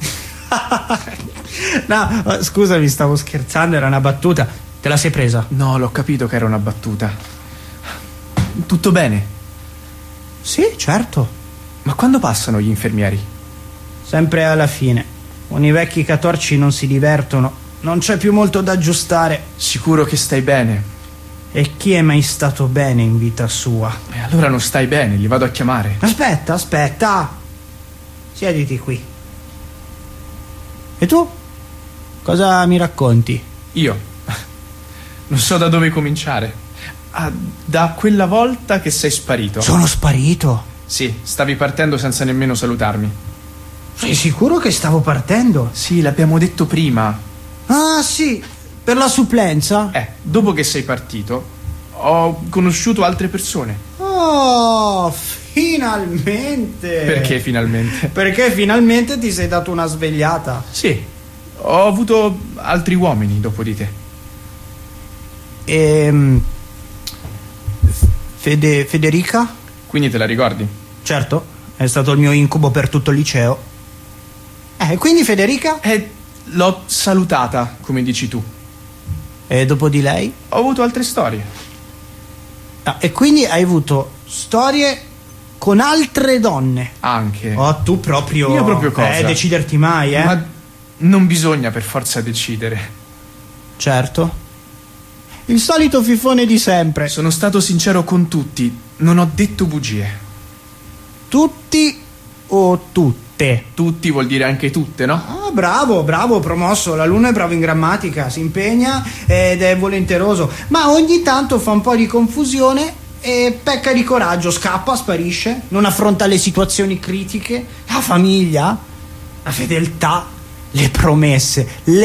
No, scusami, stavo scherzando, era una battuta. Te la sei presa? No, l'ho capito che era una battuta. Tutto bene? Sì, certo. Ma quando passano gli infermieri? Sempre alla fine. Con i vecchi catorci non si divertono. Non c'è più molto da aggiustare. Sicuro che stai bene? E chi è mai stato bene in vita sua? E allora non stai bene, li vado a chiamare. Aspetta. Siediti qui. E tu? Cosa mi racconti? Io? Non so da dove cominciare. Da quella volta che sei sparito. Sono sparito? Sì, stavi partendo senza nemmeno salutarmi. Sei sicuro che stavo partendo? Sì, l'abbiamo detto prima. Sì, per la supplenza? Dopo che sei partito, ho conosciuto altre persone. Oh, finalmente! Perché finalmente? Perché finalmente ti sei dato una svegliata. Sì, ho avuto altri uomini dopo di te. Federica? Quindi te la ricordi? Certo, è stato il mio incubo per tutto il liceo. Quindi Federica? L'ho salutata, come dici tu. E dopo di lei? Ho avuto altre storie. E quindi hai avuto storie con altre donne? Anche. Tu proprio... Io proprio cosa? Deciderti mai, Ma non bisogna per forza decidere. Certo. Il solito fifone di sempre. Sono stato sincero con tutti, non ho detto bugie. Tutti o tutte? Tutti vuol dire anche tutte, no? Bravo, promosso. L'alunno è bravo in grammatica, si impegna ed è volenteroso, ma ogni tanto fa un po' di confusione e pecca di coraggio, scappa, sparisce, non affronta le situazioni critiche, la famiglia, la fedeltà, le promesse.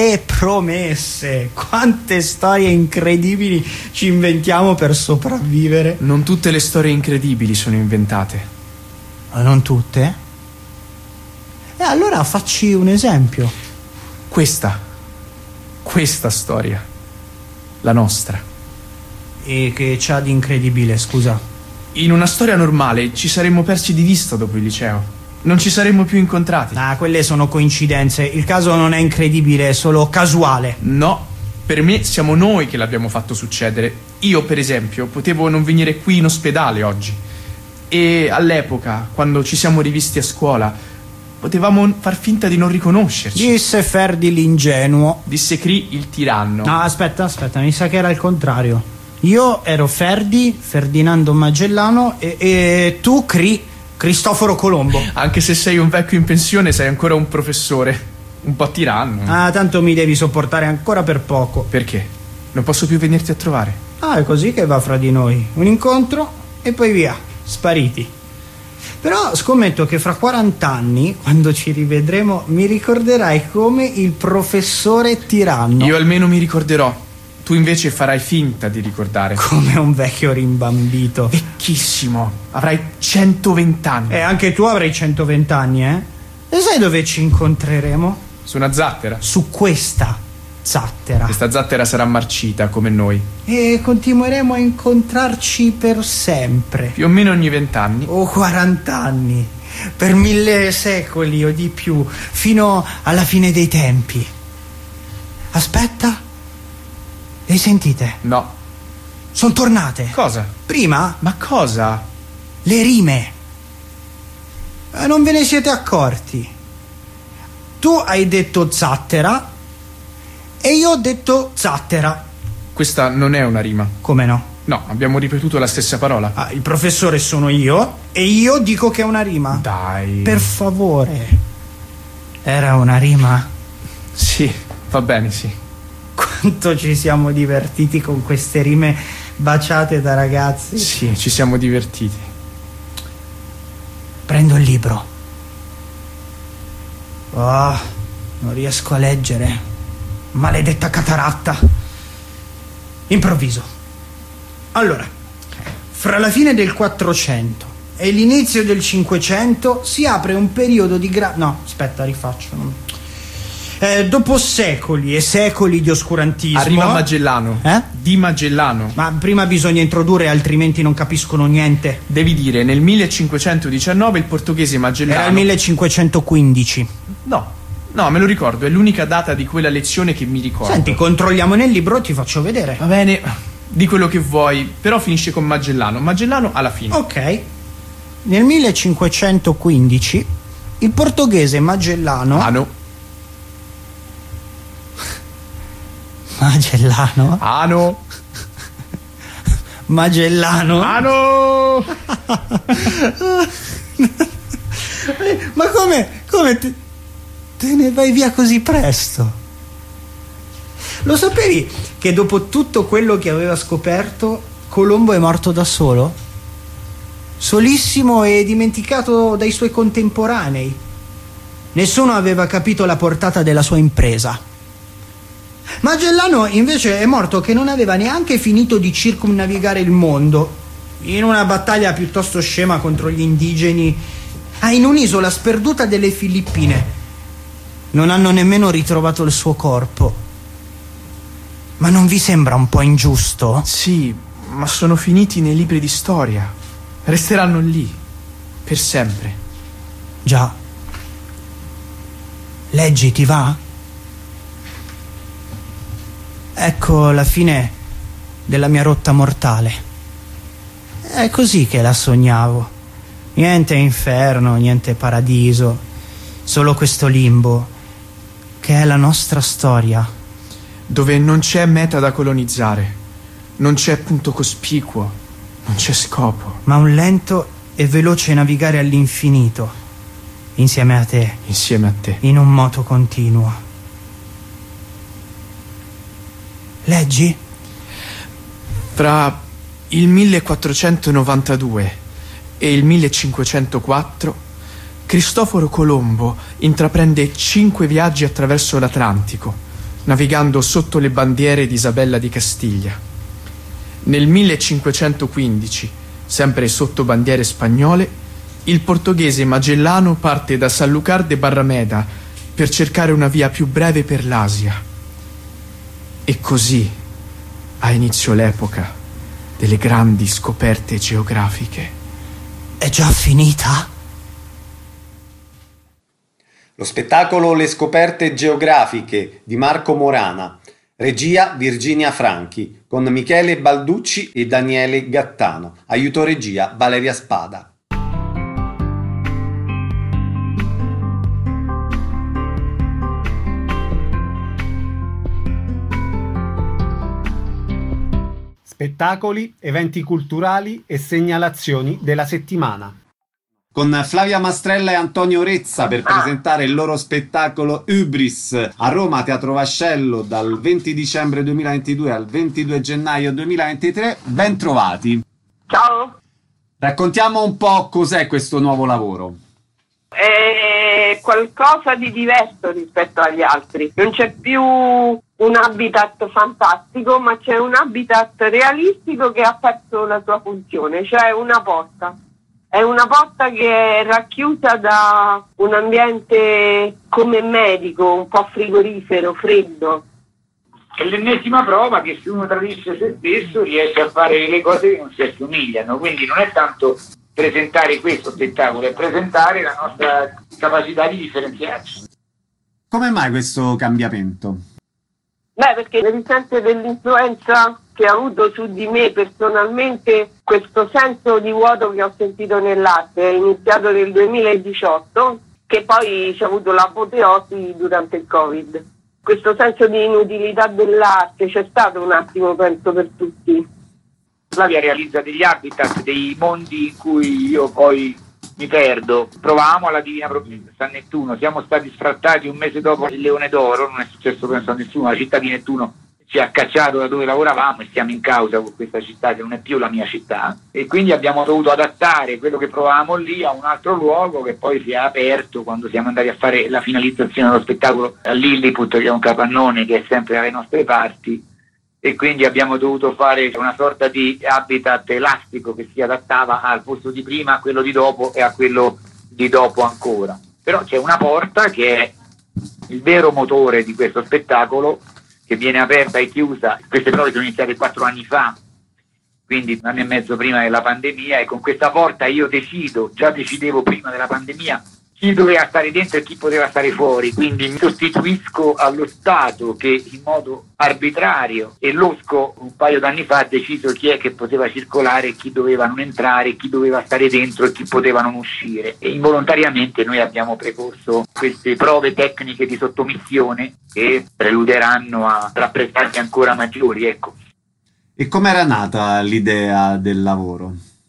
Quante storie incredibili ci inventiamo per sopravvivere. Non tutte le storie incredibili sono inventate. Non tutte? E allora facci un esempio. Questa storia, la nostra. E che c'ha di incredibile, scusa? In una storia normale ci saremmo persi di vista dopo il liceo. Non ci saremmo più incontrati. Quelle sono coincidenze. Il caso non è incredibile, è solo casuale. No, per me siamo noi che l'abbiamo fatto succedere. Io, per esempio, potevo non venire qui in ospedale oggi. E all'epoca, quando ci siamo rivisti a scuola, potevamo far finta di non riconoscerci. Disse Ferdi l'ingenuo. Disse Cree il tiranno. No, aspetta, mi sa che era il contrario. Io ero Ferdi, Ferdinando Magellano, e tu Cree, Cristoforo Colombo. Anche se sei un vecchio in pensione, sei ancora un professore. Un po' tiranno. Ah, tanto mi devi sopportare ancora per poco. Perché? Non posso più venirti a trovare. Ah, è così che va fra di noi. Un incontro e poi via, spariti. Però scommetto che fra 40 anni, quando ci rivedremo, mi ricorderai come il professore tiranno. Io almeno mi ricorderò. Tu invece farai finta di ricordare. Come un vecchio rimbambito. Vecchissimo. Avrai 120 anni. E anche tu avrai 120 anni, eh? E sai dove ci incontreremo? Su una zattera. Su questa zattera. Questa zattera sarà marcita come noi. E continueremo a incontrarci per sempre. Più o meno ogni 20 anni. O 40 anni. Per 1000 secoli o di più. Fino alla fine dei tempi. Aspetta. Le sentite? No. Sono tornate. Cosa? Prima? Ma cosa? Le rime. Non ve ne siete accorti. Tu hai detto zattera e io ho detto zattera. Questa non è una rima. Come no? No, abbiamo ripetuto la stessa parola. Ah, il professore sono io e io dico che è una rima. Dai. Per favore. Era una rima? Sì, va bene, sì. Quanto ci siamo divertiti con queste rime baciate da ragazzi. Sì, ci siamo divertiti. Prendo il libro. Oh, non riesco a leggere. Maledetta cataratta. Improvviso. Allora, fra la fine del 400 e l'inizio del 500 si apre un periodo di no, aspetta, rifaccio. Dopo secoli e secoli di oscurantismo. Arriva Magellano. Di Magellano. Ma prima bisogna introdurre, altrimenti non capiscono niente. Devi dire, nel 1519 il portoghese Magellano. Era il 1515. No, me lo ricordo, è l'unica data di quella lezione che mi ricordo. Senti, controlliamo nel libro e ti faccio vedere. Va bene, di quello che vuoi, però finisce con Magellano. Magellano alla fine. Ok. Nel 1515 il portoghese Magellano. Magellano? Magellano? Ma come te ne vai via così presto? Lo sapevi che dopo tutto quello che aveva scoperto, Colombo è morto da solo? Solissimo e dimenticato dai suoi contemporanei. Nessuno aveva capito la portata della sua impresa. Magellano invece è morto che non aveva neanche finito di circumnavigare il mondo, in una battaglia piuttosto scema contro gli indigeni in un'isola sperduta delle Filippine. Non hanno nemmeno ritrovato il suo corpo. Ma non vi sembra un po' ingiusto? Sì, ma sono finiti nei libri di storia. Resteranno lì, per sempre. Già. Leggi, ti va? Ecco la fine della mia rotta mortale. È così che la sognavo. Niente inferno, niente paradiso, solo questo limbo, che è la nostra storia. Dove non c'è meta da colonizzare, non c'è punto cospicuo, non c'è scopo. Ma un lento e veloce navigare all'infinito, insieme a te. Insieme a te. In un moto continuo. Leggi? Fra il 1492 e il 1504 Cristoforo Colombo intraprende 5 viaggi attraverso l'Atlantico, navigando sotto le bandiere di Isabella di Castiglia. Nel 1515, sempre sotto bandiere spagnole, il portoghese Magellano parte da Sanlúcar de Barrameda per cercare una via più breve per l'Asia. E così ha inizio l'epoca delle grandi scoperte geografiche. È già finita? Lo spettacolo Le scoperte geografiche di Marco Morana, regia Virginia Franchi, con Michele Balducci e Daniele Gattano, aiuto regia Valeria Spada. spettacoli, eventi culturali e segnalazioni della settimana. Con Flavia Mastrella e Antonio Rezza per presentare il loro spettacolo Hybris a Roma Teatro Vascello dal 20 dicembre 2022 al 22 gennaio 2023. Ben trovati. Ciao. Raccontiamo un po' cos'è questo nuovo lavoro. È qualcosa di diverso rispetto agli altri. Non c'è più un habitat fantastico, ma c'è un habitat realistico che ha perso la sua funzione, cioè una porta. È una porta che è racchiusa da un ambiente come medico, un po' frigorifero, freddo. È l'ennesima prova che se uno tradisce se stesso riesce a fare le cose che non si assomigliano, quindi non è tanto presentare questo spettacolo, è presentare la nostra capacità di differenziarci. Come mai questo cambiamento? Perché mi risente dell'influenza che ha avuto su di me personalmente questo senso di vuoto che ho sentito nell'arte. È iniziato nel 2018, che poi c'è avuto l'apoteosi durante il Covid. Questo senso di inutilità dell'arte c'è stato un attimo, penso, per tutti. Flavia realizza degli habitat, dei mondi in cui io poi mi perdo. Provavamo alla Divina Provvidenza a Nettuno, siamo stati sfrattati un mese dopo il Leone d'Oro, non è successo penso a nessuno, la città di Nettuno ci ha cacciato da dove lavoravamo e siamo in causa con questa città che non è più la mia città, e quindi abbiamo dovuto adattare quello che provavamo lì a un altro luogo che poi si è aperto quando siamo andati a fare la finalizzazione dello spettacolo a Lilliput, che è un capannone che è sempre alle nostre parti, e quindi abbiamo dovuto fare una sorta di habitat elastico che si adattava al posto di prima, a quello di dopo e a quello di dopo ancora. Però c'è una porta che è il vero motore di questo spettacolo, che viene aperta e chiusa. Queste prove sono iniziate 4 anni fa, quindi 1 anno e mezzo prima della pandemia, e con questa porta io già decidevo prima della pandemia chi doveva stare dentro e chi poteva stare fuori, quindi mi sostituisco allo Stato che in modo arbitrario e losco un paio d'anni fa ha deciso chi è che poteva circolare, chi doveva non entrare, chi doveva stare dentro e chi poteva non uscire, e involontariamente noi abbiamo precorso queste prove tecniche di sottomissione che preluderanno a rappresentanze ancora maggiori, ecco. E com'era nata l'idea del lavoro?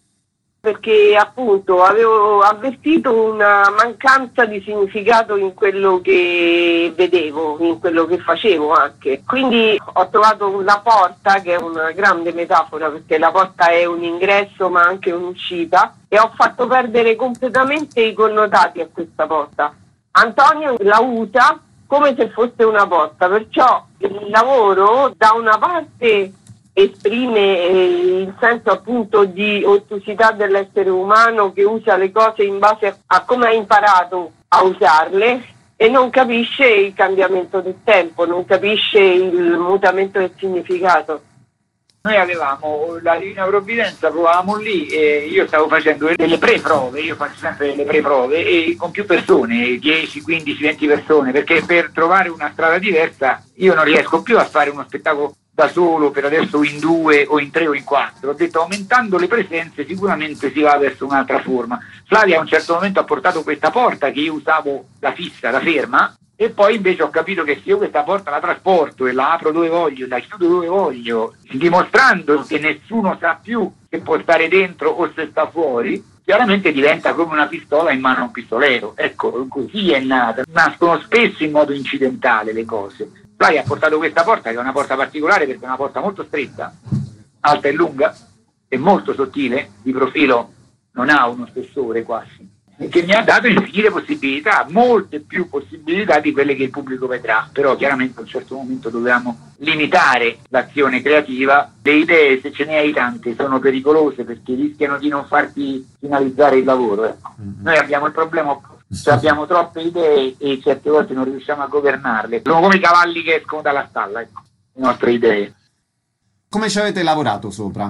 Perché appunto avevo avvertito una mancanza di significato in quello che vedevo, in quello che facevo anche. Quindi ho trovato la porta, che è una grande metafora, perché la porta è un ingresso ma anche un'uscita, e ho fatto perdere completamente i connotati a questa porta. Antonio la usa come se fosse una porta, perciò il lavoro da una parte esprime il senso appunto di ottusità dell'essere umano che usa le cose in base a come ha imparato a usarle e non capisce il cambiamento del tempo, non capisce il mutamento del significato. Noi avevamo la Divina Provvidenza, provavamo lì e io stavo facendo delle pre-prove, io faccio sempre delle pre-prove e con più persone, 10, 15, 20 persone, perché per trovare una strada diversa io non riesco più a fare uno spettacolo da solo, per adesso in 2 o in 3 o in 4. Ho detto aumentando le presenze sicuramente si va verso un'altra forma. Flavia a un certo momento ha portato questa porta che io usavo da fissa, da ferma, e poi invece ho capito che se io questa porta la trasporto e la apro dove voglio, la chiudo dove voglio, dimostrando che nessuno sa più se può stare dentro o se sta fuori, chiaramente diventa come una pistola in mano a un pistolero. Ecco, così è nata. Nascono spesso in modo incidentale le cose. Flavia ha portato questa porta, che è una porta particolare perché è una porta molto stretta, alta e lunga e molto sottile, di profilo non ha uno spessore quasi, e che mi ha dato infinite possibilità, molte più possibilità di quelle che il pubblico vedrà. Però chiaramente a un certo momento dobbiamo limitare l'azione creativa. Le idee, se ce ne hai tante, sono pericolose perché rischiano di non farti finalizzare il lavoro, ecco. Noi abbiamo il problema opposto. Cioè abbiamo troppe idee e certe volte non riusciamo a governarle. Sono come i cavalli che escono dalla stalla, ecco, le nostre idee. Come ci avete lavorato sopra?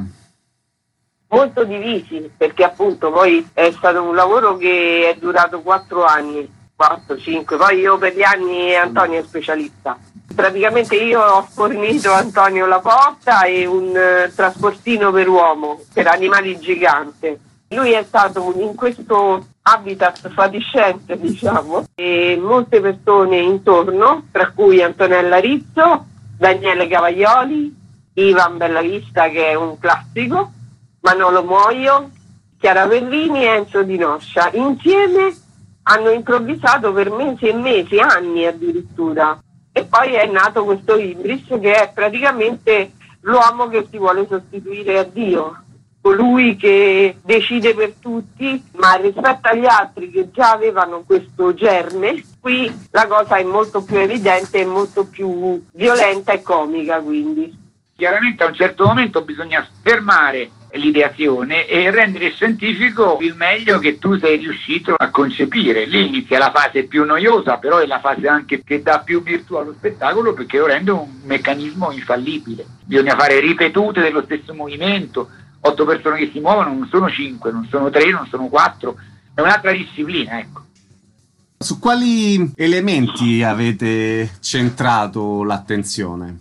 Molto divisi, perché appunto poi è stato un lavoro che è durato 4 anni, 4-5, poi io per gli anni Antonio è specialista. Praticamente io ho fornito a Antonio la porta e un trasportino per uomo, per animali gigante. Lui è stato in questo habitat fatiscente, diciamo, e molte persone intorno, tra cui Antonella Rizzo, Daniele Cavaglioli, Ivan Bellavista, che è un classico, Manolo Muoio, Chiara Perlini e Enzo Di Noscia. Insieme hanno improvvisato per mesi e mesi, anni addirittura. E poi è nato questo Ibris, che è praticamente l'uomo che si vuole sostituire a Dio, colui che decide per tutti, ma rispetto agli altri che già avevano questo germe, qui la cosa è molto più evidente, e molto più violenta e comica, quindi. Chiaramente a un certo momento bisogna fermare l'ideazione e rendere scientifico il meglio che tu sei riuscito a concepire. Lì inizia la fase più noiosa, però è la fase anche che dà più virtù allo spettacolo, perché lo rende un meccanismo infallibile. Bisogna fare ripetute dello stesso movimento, 8 persone che si muovono, non sono 5, non sono 3, non sono 4, è un'altra disciplina, ecco. Su quali elementi avete centrato l'attenzione?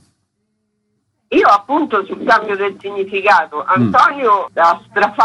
Io appunto sul cambio del significato, Antonio ha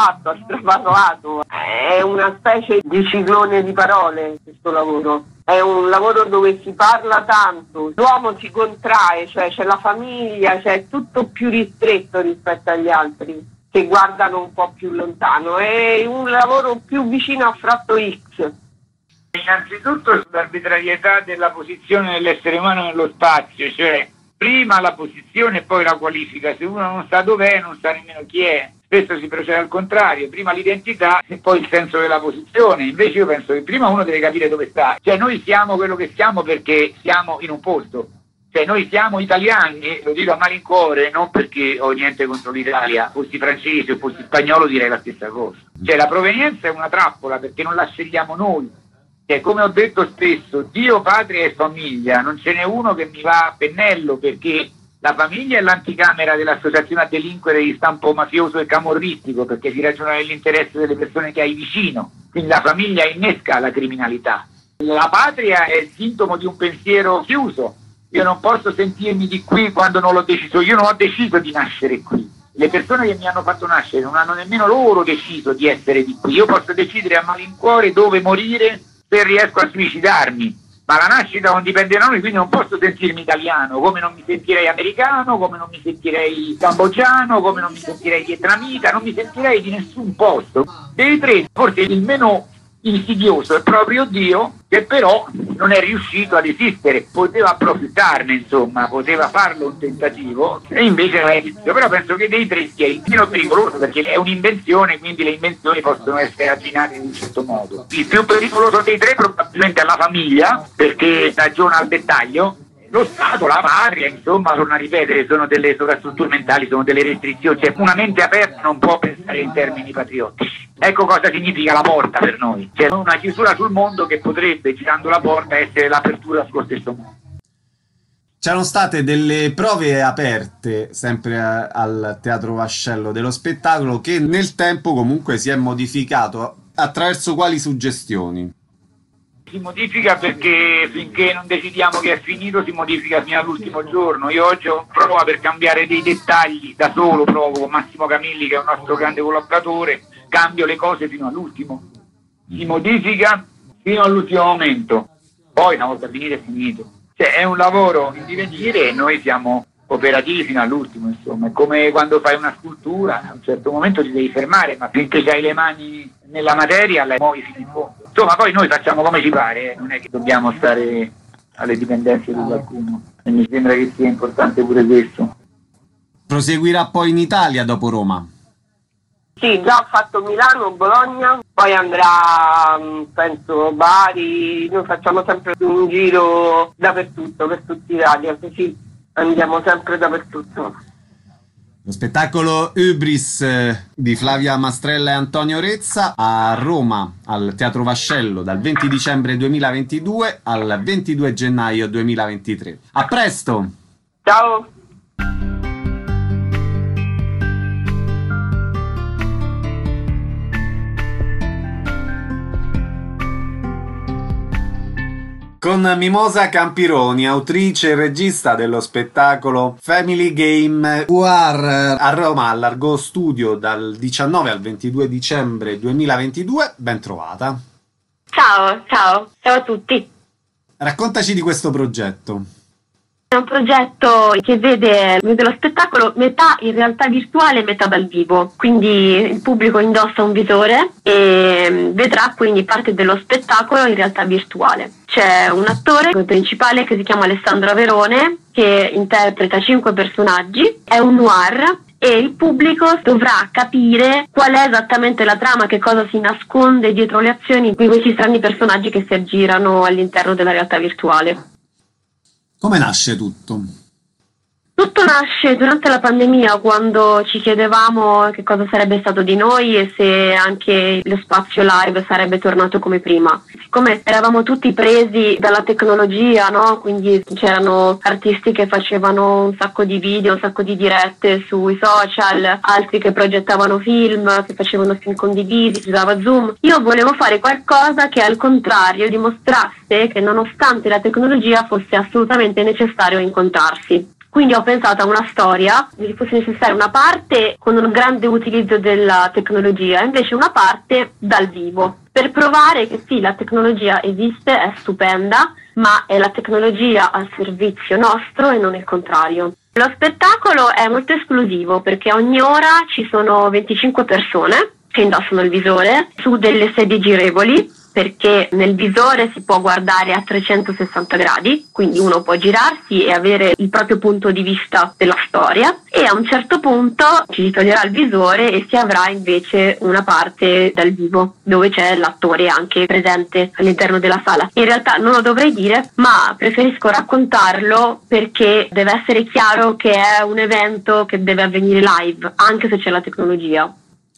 strafatto, è una specie di ciclone di parole questo lavoro, è un lavoro dove si parla tanto, l'uomo si contrae, cioè c'è la famiglia, c'è tutto più ristretto rispetto agli altri che guardano un po' più lontano, è un lavoro più vicino a Fratto X. Innanzitutto sull'arbitrarietà della posizione dell'essere umano nello spazio, cioè prima la posizione e poi la qualifica. Se uno non sa dov'è, non sa nemmeno chi è. Spesso si procede al contrario, prima l'identità e poi il senso della posizione. Invece io penso che prima uno deve capire dove sta. Cioè noi siamo quello che siamo perché siamo in un posto. Cioè noi siamo italiani, lo dico a malincuore, non perché ho niente contro l'Italia, fossi francese o fossi spagnolo direi la stessa cosa. Cioè la provenienza è una trappola perché non la scegliamo noi. Come ho detto spesso, Dio, patria e famiglia, non ce n'è uno che mi va a pennello, perché la famiglia è l'anticamera dell'associazione a delinquere di stampo mafioso e camorristico, perché si ragiona nell'interesse delle persone che hai vicino, quindi la famiglia innesca la criminalità. La patria è il sintomo di un pensiero chiuso, io non posso sentirmi di qui quando non l'ho deciso, io non ho deciso di nascere qui. Le persone che mi hanno fatto nascere non hanno nemmeno loro deciso di essere di qui, io posso decidere a malincuore dove morire se riesco a suicidarmi, ma la nascita non dipende da noi, quindi non posso sentirmi italiano, come non mi sentirei americano, come non mi sentirei cambogiano, come non mi sentirei vietnamita, non mi sentirei di nessun posto. Dei tre, forse il meno insidioso è proprio Dio, che però non è riuscito ad esistere, poteva approfittarne, insomma, poteva farlo un tentativo e invece non è esistito. Però penso che dei tre sia il meno pericoloso, perché è un'invenzione, quindi le invenzioni possono essere arginate in un certo modo. Il più pericoloso dei tre probabilmente è la famiglia, perché ragiona al dettaglio. Lo Stato, la patria, insomma, torno a ripetere, sono delle sovrastrutture mentali, sono delle restrizioni, cioè una mente aperta non può pensare in termini patriottici. Ecco cosa significa la porta per noi, cioè una chiusura sul mondo che potrebbe, girando la porta, essere l'apertura sullo stesso mondo. C'erano state delle prove aperte, sempre al Teatro Vascello dello Spettacolo, che nel tempo comunque si è modificato. Attraverso quali suggestioni? Si modifica perché finché non decidiamo che è finito si modifica fino all'ultimo giorno. Io oggi ho prova per cambiare dei dettagli, da solo provo con Massimo Camilli, che è un nostro grande collaboratore, cambio le cose fino all'ultimo. Si modifica fino all'ultimo momento, poi una volta finito è finito. Cioè è un lavoro in divenire e noi siamo operativi fino all'ultimo, insomma. È come quando fai una scultura, a un certo momento ti devi fermare, ma finché hai le mani nella materia la muovi fino in fondo. Insomma, poi noi facciamo come ci pare, non è che dobbiamo stare alle dipendenze di qualcuno, e mi sembra che sia importante pure questo. Proseguirà poi in Italia dopo Roma? Sì, già ho fatto Milano, Bologna, poi andrà, penso, Bari, noi facciamo sempre un giro dappertutto, per tutta Italia, così andiamo sempre dappertutto. Lo spettacolo Ibris di Flavia Mastrella e Antonio Rezza a Roma, al Teatro Vascello, dal 20 dicembre 2022 al 22 gennaio 2023. A presto! Ciao! Con Mimosa Campironi, autrice e regista dello spettacolo Family Game War a Roma al Largo Studio dal 19 al 22 dicembre 2022, ben trovata. Ciao a tutti. Raccontaci di questo progetto. È un progetto che vede lo spettacolo metà in realtà virtuale e metà dal vivo, quindi il pubblico indossa un visore e vedrà quindi parte dello spettacolo in realtà virtuale. C'è un attore principale che si chiama Alessandro Averone, che interpreta 5 personaggi, è un noir e il pubblico dovrà capire qual è esattamente la trama, che cosa si nasconde dietro le azioni di questi strani personaggi che si aggirano all'interno della realtà virtuale. Come nasce tutto? Tutto nasce durante la pandemia, quando ci chiedevamo che cosa sarebbe stato di noi e se anche lo spazio live sarebbe tornato come prima. Siccome eravamo tutti presi dalla tecnologia, no? Quindi c'erano artisti che facevano un sacco di video, un sacco di dirette sui social, altri che progettavano film, che facevano film condivisi, si usava Zoom. Io volevo fare qualcosa che al contrario dimostrasse che nonostante la tecnologia fosse assolutamente necessario incontrarsi. Quindi ho pensato a una storia, che fosse necessaria una parte con un grande utilizzo della tecnologia, invece una parte dal vivo, per provare che sì, la tecnologia esiste, è stupenda, ma è la tecnologia al servizio nostro e non il contrario. Lo spettacolo è molto esclusivo perché ogni ora ci sono 25 persone che indossano il visore su delle sedie girevoli, perché nel visore si può guardare a 360 gradi, quindi uno può girarsi e avere il proprio punto di vista della storia, e a un certo punto ci si toglierà il visore e si avrà invece una parte dal vivo dove c'è l'attore anche presente all'interno della sala. In realtà non lo dovrei dire, ma preferisco raccontarlo perché deve essere chiaro che è un evento che deve avvenire live, anche se c'è la tecnologia.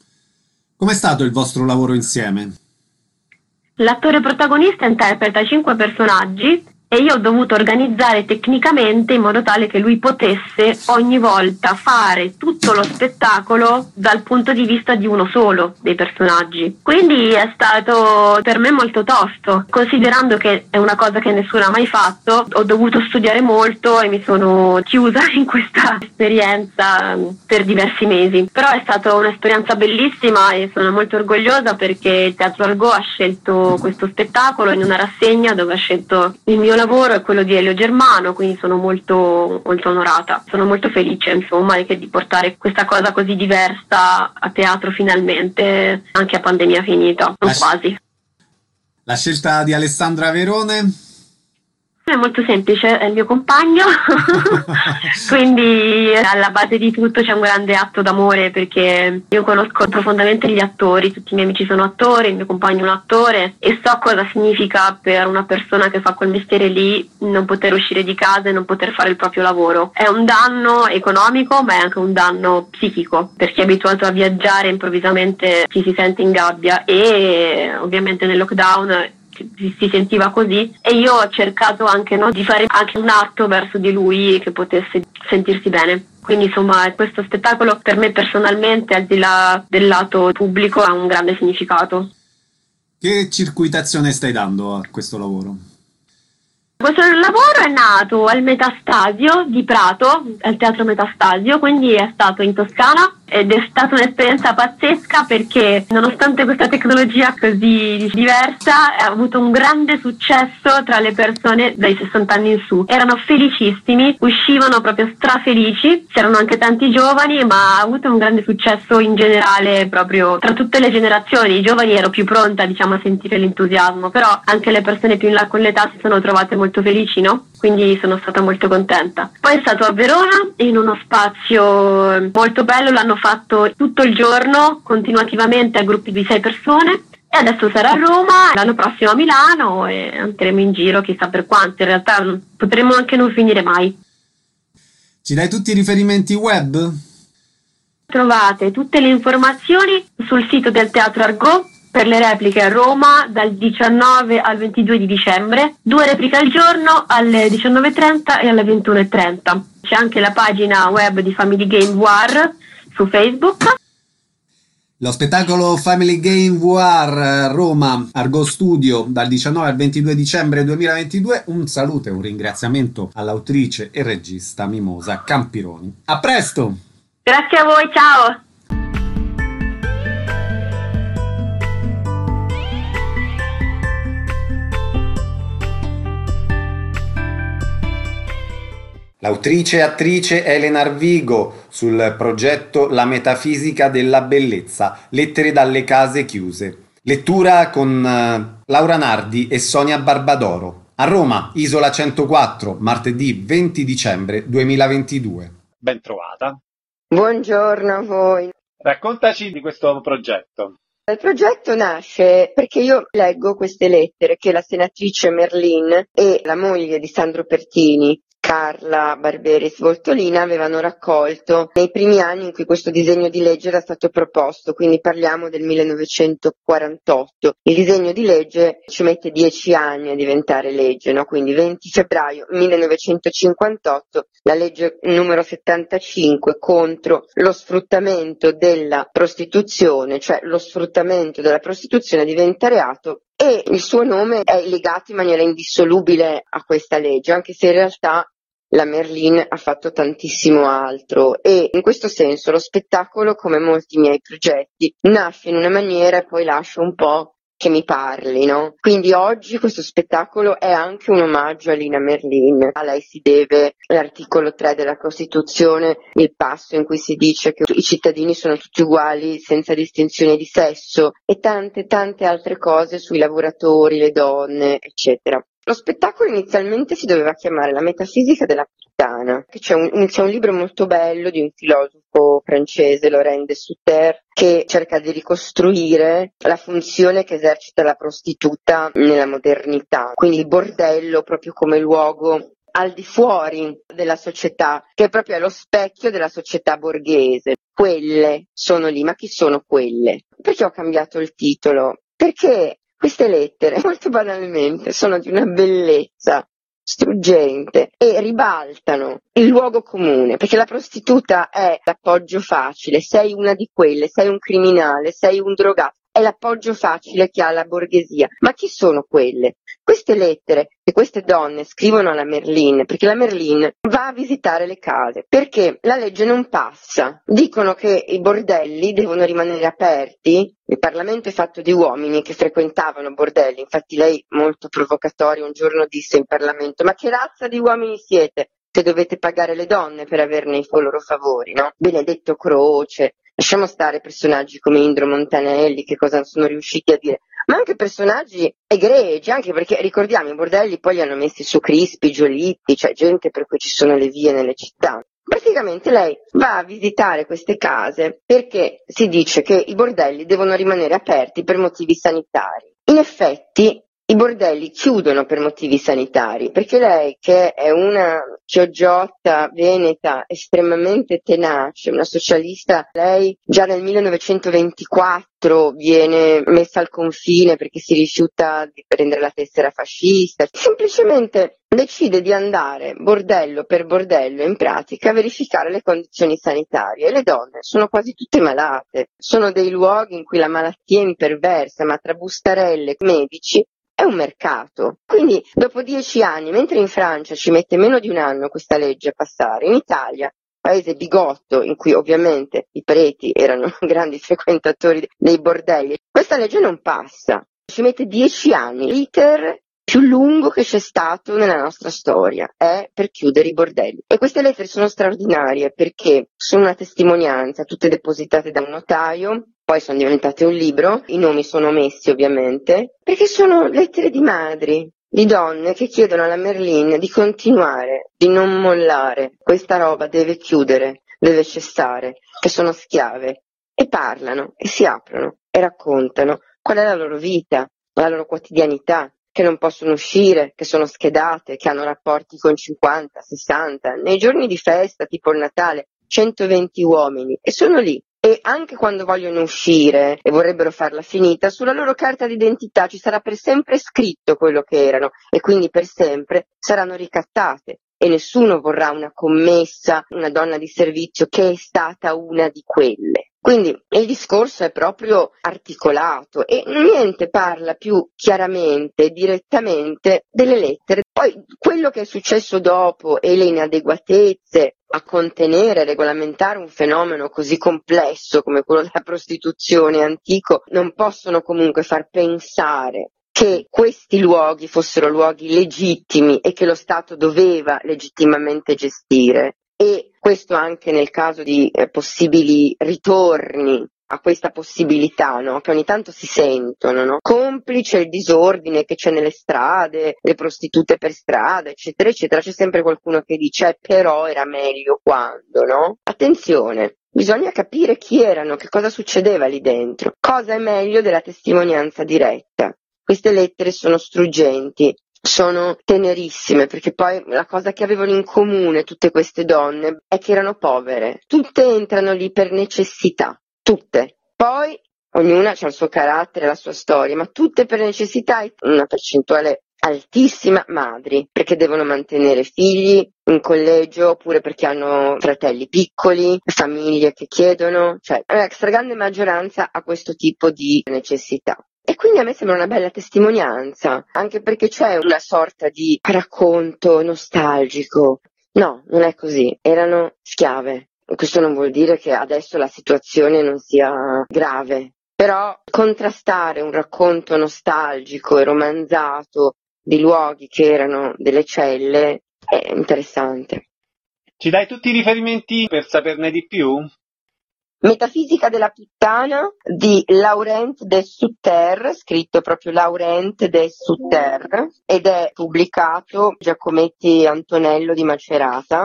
Com'è stato il vostro lavoro insieme? L'attore protagonista interpreta 5 personaggi e io ho dovuto organizzare tecnicamente in modo tale che lui potesse ogni volta fare tutto lo spettacolo dal punto di vista di uno solo dei personaggi. Quindi è stato per me molto tosto, considerando che è una cosa che nessuno ha mai fatto. Ho dovuto studiare molto e mi sono chiusa in questa esperienza per diversi mesi. Però è stata un'esperienza bellissima e sono molto orgogliosa perché il Teatro Argot ha scelto questo spettacolo in una rassegna dove ha scelto il mio lavoro e quello di Elio Germano, quindi sono molto, molto onorata. Sono molto felice, insomma, di portare questa cosa così diversa a teatro finalmente, anche a pandemia finita, non quasi. La scelta di Alessandra Verone? È molto semplice, è il mio compagno, quindi alla base di tutto c'è un grande atto d'amore perché io conosco profondamente gli attori, tutti i miei amici sono attori, il mio compagno è un attore e so cosa significa per una persona che fa quel mestiere lì non poter uscire di casa e non poter fare il proprio lavoro. È un danno economico ma è anche un danno psichico per chi è abituato a viaggiare, improvvisamente ci si sente in gabbia e ovviamente nel lockdown si sentiva così e io ho cercato anche di fare anche un atto verso di lui che potesse sentirsi bene. Quindi insomma questo spettacolo per me personalmente, al di là del lato pubblico, ha un grande significato. Che circuitazione stai dando a questo lavoro? Questo lavoro è nato al Metastasio di Prato, al Teatro Metastasio, quindi è stato in Toscana ed è stata un'esperienza pazzesca perché nonostante questa tecnologia così diversa ha avuto un grande successo tra le persone dai 60 anni in su. Erano felicissimi, uscivano proprio strafelici, c'erano anche tanti giovani ma ha avuto un grande successo in generale proprio tra tutte le generazioni. I giovani ero più pronta a sentire l'entusiasmo, però anche le persone più in là con l'età si sono trovate molto felici, no? Quindi sono stata molto contenta. Poi è stato a Verona in uno spazio molto bello, l'hanno fatto tutto il giorno continuativamente a gruppi di 6 persone e adesso sarà a Roma, l'anno prossimo a Milano e andremo in giro chissà per quanto, in realtà potremmo anche non finire mai. Ci dai tutti i riferimenti web? Trovate tutte le informazioni sul sito del Teatro Argot per le repliche a Roma dal 19 al 22 di dicembre, 2 repliche al giorno alle 19.30 e alle 21.30. C'è anche la pagina web di Family Game VR su Facebook. Lo spettacolo Family Game VR Roma Argot Studio dal 19 al 22 dicembre 2022. Un saluto e un ringraziamento all'autrice e regista Mimosa Campironi. A presto! Grazie a voi, ciao! L'autrice e attrice Elena Arvigo sul progetto La metafisica della bellezza, lettere dalle case chiuse. Lettura con Laura Nardi e Sonia Barbadoro. A Roma, Isola 104, martedì 20 dicembre 2022. Ben trovata. Buongiorno a voi. Raccontaci di questo progetto. Il progetto nasce perché io leggo queste lettere che la senatrice Merlin e la moglie di Sandro Pertini, Carla Barberi Svoltolina, avevano raccolto nei primi anni in cui questo disegno di legge era stato proposto, quindi parliamo del 1948. Il disegno di legge ci mette 10 anni a diventare legge, no? Quindi 20 febbraio 1958 la legge numero 75 contro lo sfruttamento della prostituzione, cioè lo sfruttamento della prostituzione diventa reato e il suo nome è legato in maniera indissolubile a questa legge, anche se in realtà la Merlin ha fatto tantissimo altro e in questo senso lo spettacolo, come molti miei progetti, nasce in una maniera e poi lascia un po' che mi parli, no? Quindi oggi questo spettacolo è anche un omaggio a Lina Merlin. A lei si deve l'articolo 3 della Costituzione, il passo in cui si dice che i cittadini sono tutti uguali senza distinzione di sesso e tante altre cose sui lavoratori, le donne, eccetera. Lo spettacolo inizialmente si doveva chiamare La metafisica della puttana, che c'è un libro molto bello di un filosofo francese, Laurent de Sutter, che cerca di ricostruire la funzione che esercita la prostituta nella modernità, quindi il bordello proprio come luogo al di fuori della società, che proprio è lo specchio della società borghese. Quelle sono lì, ma chi sono quelle? Perché ho cambiato il titolo? Perché queste lettere, molto banalmente, sono di una bellezza struggente e ribaltano il luogo comune, perché la prostituta è l'appoggio facile, sei una di quelle, sei un criminale, sei un drogato, è l'appoggio facile che ha la borghesia. Ma chi sono quelle? Queste lettere che queste donne scrivono alla Merlin, perché la Merlin va a visitare le case, perché la legge non passa. Dicono che i bordelli devono rimanere aperti. Il Parlamento è fatto di uomini che frequentavano bordelli, infatti lei, molto provocatoria, un giorno disse in Parlamento: ma che razza di uomini siete se dovete pagare le donne per averne i loro favori, no? Benedetto Croce, lasciamo stare personaggi come Indro Montanelli, che cosa sono riusciti a dire, ma anche personaggi egregi, anche perché ricordiamo i bordelli poi li hanno messi su Crispi, Giolitti, cioè gente per cui ci sono le vie nelle città. Praticamente lei va a visitare queste case perché si dice che i bordelli devono rimanere aperti per motivi sanitari. In effetti i bordelli chiudono per motivi sanitari, perché lei, che è una chiogiotta veneta estremamente tenace, una socialista, lei già nel 1924 viene messa al confine perché si rifiuta di prendere la tessera fascista, semplicemente decide di andare bordello per bordello in pratica a verificare le condizioni sanitarie e le donne sono quasi tutte malate, sono dei luoghi in cui la malattia è imperversa, ma tra bustarelle e medici è un mercato. Quindi dopo 10 anni, mentre in Francia ci mette meno di un anno questa legge a passare, in Italia, paese bigotto in cui ovviamente i preti erano grandi frequentatori dei bordelli, questa legge non passa, ci mette 10 anni, l'iter più lungo che c'è stato nella nostra storia è per chiudere i bordelli. E queste lettere sono straordinarie perché sono una testimonianza, tutte depositate da un notaio, poi sono diventate un libro, i nomi sono omessi ovviamente, perché sono lettere di madri, di donne che chiedono alla Merlin di continuare, di non mollare, questa roba deve chiudere, deve cessare, che sono schiave, e parlano, e si aprono, e raccontano qual è la loro vita, la loro quotidianità, che non possono uscire, che sono schedate, che hanno rapporti con 50, 60, nei giorni di festa, tipo il Natale, 120 uomini, e sono lì. E anche quando vogliono uscire e vorrebbero farla finita, sulla loro carta d'identità ci sarà per sempre scritto quello che erano e quindi per sempre saranno ricattate e nessuno vorrà una commessa, una donna di servizio che è stata una di quelle. Quindi il discorso è proprio articolato e niente parla più chiaramente, direttamente delle lettere. Poi quello che è successo dopo e le inadeguatezze a contenere, regolamentare un fenomeno così complesso come quello della prostituzione antico non possono comunque far pensare che questi luoghi fossero luoghi legittimi e che lo Stato doveva legittimamente gestire, e questo anche nel caso di possibili ritorni a questa possibilità, no? Che ogni tanto si sentono, no? Complice il disordine che c'è nelle strade, le prostitute per strada, eccetera, eccetera, c'è sempre qualcuno che dice però era meglio quando, no? Attenzione, bisogna capire chi erano, che cosa succedeva lì dentro, cosa è meglio della testimonianza diretta. Queste lettere sono struggenti, sono tenerissime, perché poi la cosa che avevano in comune tutte queste donne è che erano povere, tutte entrano lì per necessità. Tutte. Poi ognuna ha il suo carattere, la sua storia, ma tutte per necessità, una percentuale altissima madri, perché devono mantenere figli in collegio, oppure perché hanno fratelli piccoli, famiglie che chiedono, cioè la stragrande maggioranza ha questo tipo di necessità. E quindi a me sembra una bella testimonianza, anche perché c'è una sorta di racconto nostalgico. No, non è così, erano schiave. Questo non vuol dire che adesso la situazione non sia grave, però contrastare un racconto nostalgico e romanzato di luoghi che erano delle celle è interessante. Ci dai tutti i riferimenti per saperne di più? Metafisica della puttana di Laurent de Sutter, scritto proprio Laurent de Sutter, ed è pubblicato Giacometti Antonello di Macerata.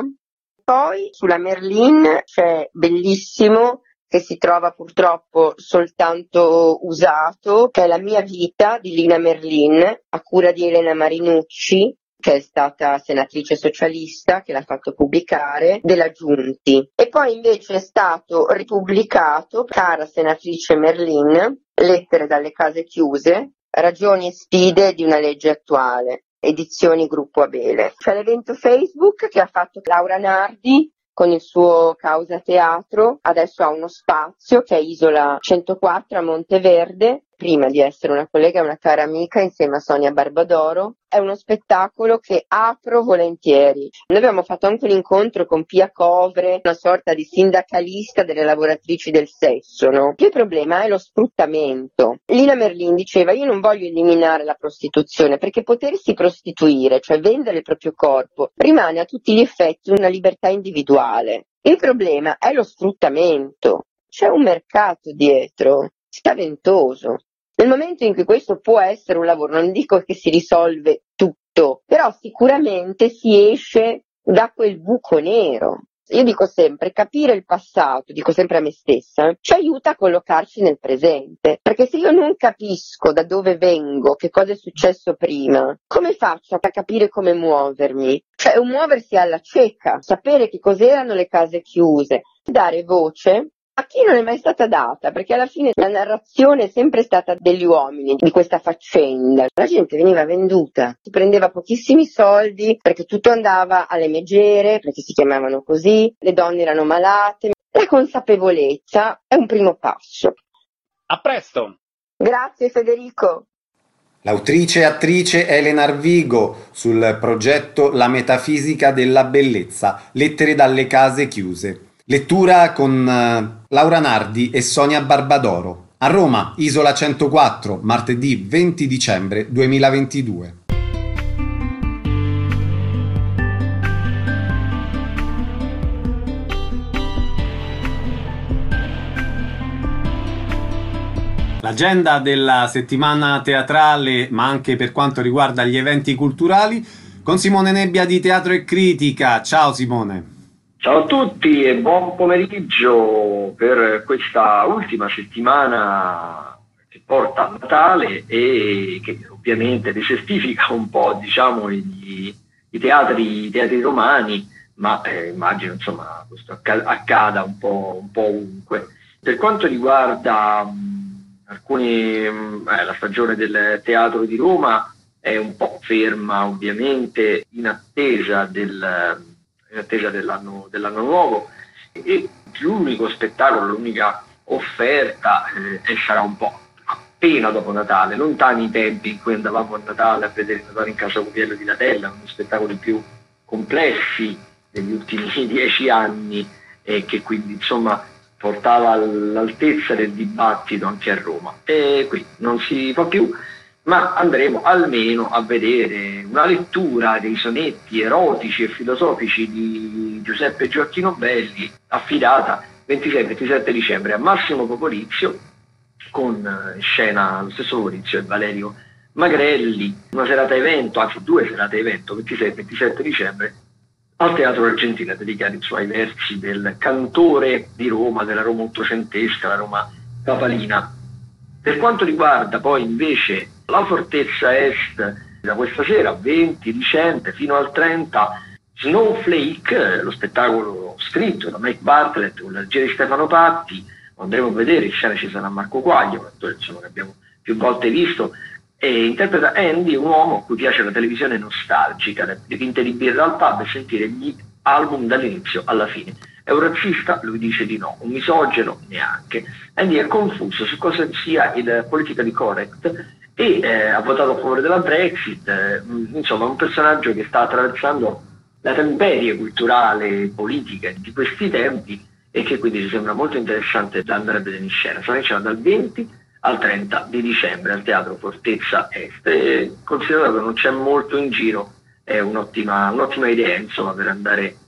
Poi sulla Merlin c'è bellissimo, che si trova purtroppo soltanto usato, che è La mia vita di Lina Merlin, a cura di Elena Marinucci, che è stata senatrice socialista, che l'ha fatto pubblicare, della Giunti. E poi invece è stato ripubblicato, cara senatrice Merlin, Lettere dalle case chiuse, ragioni e sfide di una legge attuale. Edizioni Gruppo Abele. C'è l'evento Facebook che ha fatto Laura Nardi con il suo Causa Teatro, adesso ha uno spazio che è Isola 104 a Monteverde, prima di essere una collega e una cara amica insieme a Sonia Barbadoro. È uno spettacolo che apro volentieri. Noi abbiamo fatto anche un incontro con Pia Covre, una sorta di sindacalista delle lavoratrici del sesso, no? Il problema è lo sfruttamento. Lina Merlin diceva: io non voglio eliminare la prostituzione, perché potersi prostituire, cioè vendere il proprio corpo, rimane a tutti gli effetti una libertà individuale. Il problema è lo sfruttamento. C'è un mercato dietro, spaventoso. Nel momento in cui questo può essere un lavoro, non dico che si risolve tutto, però sicuramente si esce da quel buco nero. Io dico sempre, capire il passato, dico sempre a me stessa, ci aiuta a collocarci nel presente, perché se io non capisco da dove vengo, che cosa è successo prima, come faccio a capire come muovermi? Cioè un muoversi alla cieca, sapere che cos'erano le case chiuse, dare voce a chi non è mai stata data, perché alla fine la narrazione è sempre stata degli uomini di questa faccenda. La gente veniva venduta, si prendeva pochissimi soldi perché tutto andava alle megere, perché si chiamavano così, le donne erano malate. La consapevolezza è un primo passo. A presto! Grazie Federico. L'autrice e attrice Elena Arvigo sul progetto La metafisica della bellezza, lettere dalle case chiuse. Lettura con Laura Nardi e Sonia Barbadoro. A Roma, Isola 104, martedì 20 dicembre 2022. L'agenda della settimana teatrale, ma anche per quanto riguarda gli eventi culturali, con Simone Nebbia di Teatro e Critica. Ciao Simone. Ciao a tutti e buon pomeriggio per questa ultima settimana che porta a Natale e che ovviamente desertifica un po', diciamo, i teatri romani, ma immagino insomma questo accada un po' ovunque. Per quanto riguarda la stagione del Teatro di Roma è un po' ferma ovviamente in attesa dell'anno nuovo, e l'unico spettacolo, l'unica offerta sarà un po' appena dopo Natale, lontani i tempi in cui andavamo a Natale a vedere Natale in Casa Cupiello di Latella, uno dei spettacoli più complessi degli ultimi 10 anni e che quindi insomma portava all'altezza del dibattito anche a Roma. E qui non si fa più, ma andremo almeno a vedere una lettura dei sonetti erotici e filosofici di Giuseppe Gioacchino Belli, affidata 26-27 dicembre a Massimo Popolizio, con in scena lo stesso Popolizio e Valerio Magrelli, una serata evento, anzi 2 serate evento, 26-27 dicembre, al Teatro Argentina, dedicati ai versi del cantore di Roma, della Roma ottocentesca, la Roma papalina. Per quanto riguarda poi invece la Fortezza Est, da questa sera, 20 dicembre fino al 30, Snowflake, lo spettacolo scritto da Mike Bartlett con la regia di Stefano Patti, lo andremo a vedere, in scena ci sarà Marco Quaglio, un attore che abbiamo più volte visto, e interpreta Andy, un uomo a cui piace la televisione nostalgica, le pinte di birra al pub e sentire gli album dall'inizio alla fine. È un razzista? Lui dice di no. Un misogeno? Neanche. Andy è confuso su cosa sia il politically correct e ha votato a favore della Brexit, insomma un personaggio che sta attraversando la temperie culturale e politica di questi tempi e che quindi ci sembra molto interessante da andare a vedere in scena. Sarà in scena dal 20 al 30 di dicembre al Teatro Fortezza Est, e considerato che non c'è molto in giro è un'ottima idea, insomma, per andare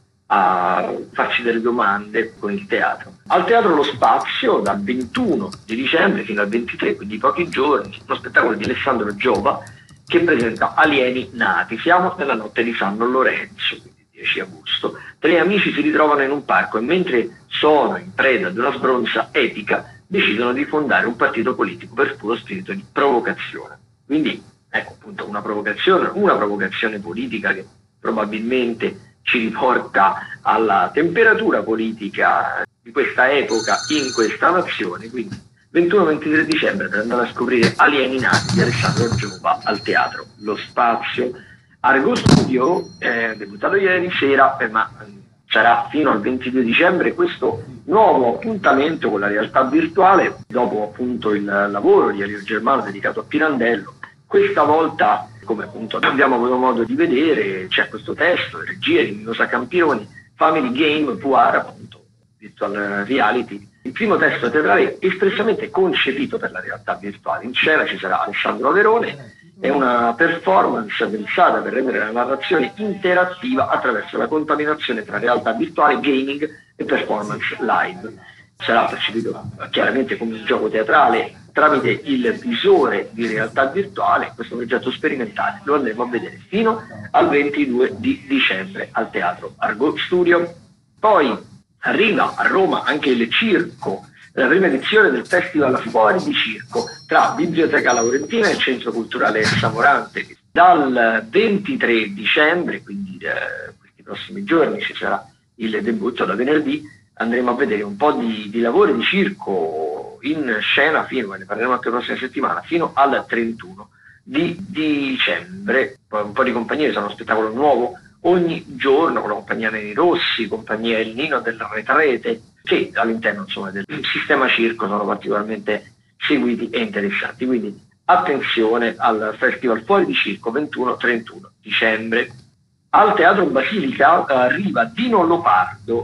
a farci delle domande con il teatro. Al Teatro Lo Spazio dal 21 di dicembre fino al 23, quindi pochi giorni, uno spettacolo di Alessandro Giova che presenta Alieni Nati. Siamo nella notte di San Lorenzo, quindi 10 agosto. 3 amici si ritrovano in un parco e mentre sono in preda ad una sbronza epica decidono di fondare un partito politico per puro spirito di provocazione. Quindi ecco appunto una provocazione politica che probabilmente ci riporta alla temperatura politica di questa epoca in questa nazione. Quindi 21-23 dicembre per andare a scoprire Alieni Nati di Alessandro Giova al Teatro Lo Spazio. Argo Studio è debuttato ieri sera, ma sarà fino al 22 dicembre questo nuovo appuntamento con la realtà virtuale, dopo appunto il lavoro di Elio Germano dedicato a Pirandello. Questa volta, come appunto abbiamo avuto modo di vedere, c'è questo testo, regia di Minosa Campironi, Family Game VR, appunto, virtual reality. Il primo testo teatrale espressamente concepito per la realtà virtuale. In scena ci sarà Alessandro Averone, è una performance pensata per rendere la narrazione interattiva attraverso la contaminazione tra realtà virtuale, gaming e performance live. Sarà percepito chiaramente come un gioco teatrale tramite il visore di realtà virtuale. Questo progetto sperimentale lo andremo a vedere fino al 22 di dicembre al Teatro Argo Studio. Poi arriva a Roma anche il circo, la prima edizione del Festival Fuori di Circo tra Biblioteca Laurentina e il Centro Culturale Samorante. Dal 23 dicembre, quindi questi prossimi giorni, ci sarà il debutto da venerdì. Andremo a vedere un po' di lavori di circo in scena ne parleremo anche la prossima settimana, fino al 31 di dicembre. Poi un po' di compagnie, sarà uno spettacolo nuovo ogni giorno con la compagnia Neri Rossi, compagnia El Nino della Retrete, che all'interno insomma del sistema circo sono particolarmente seguiti e interessanti. Quindi attenzione al Festival Fuori di Circo 21-31 dicembre. Al Teatro Basilica arriva Dino Lopardo,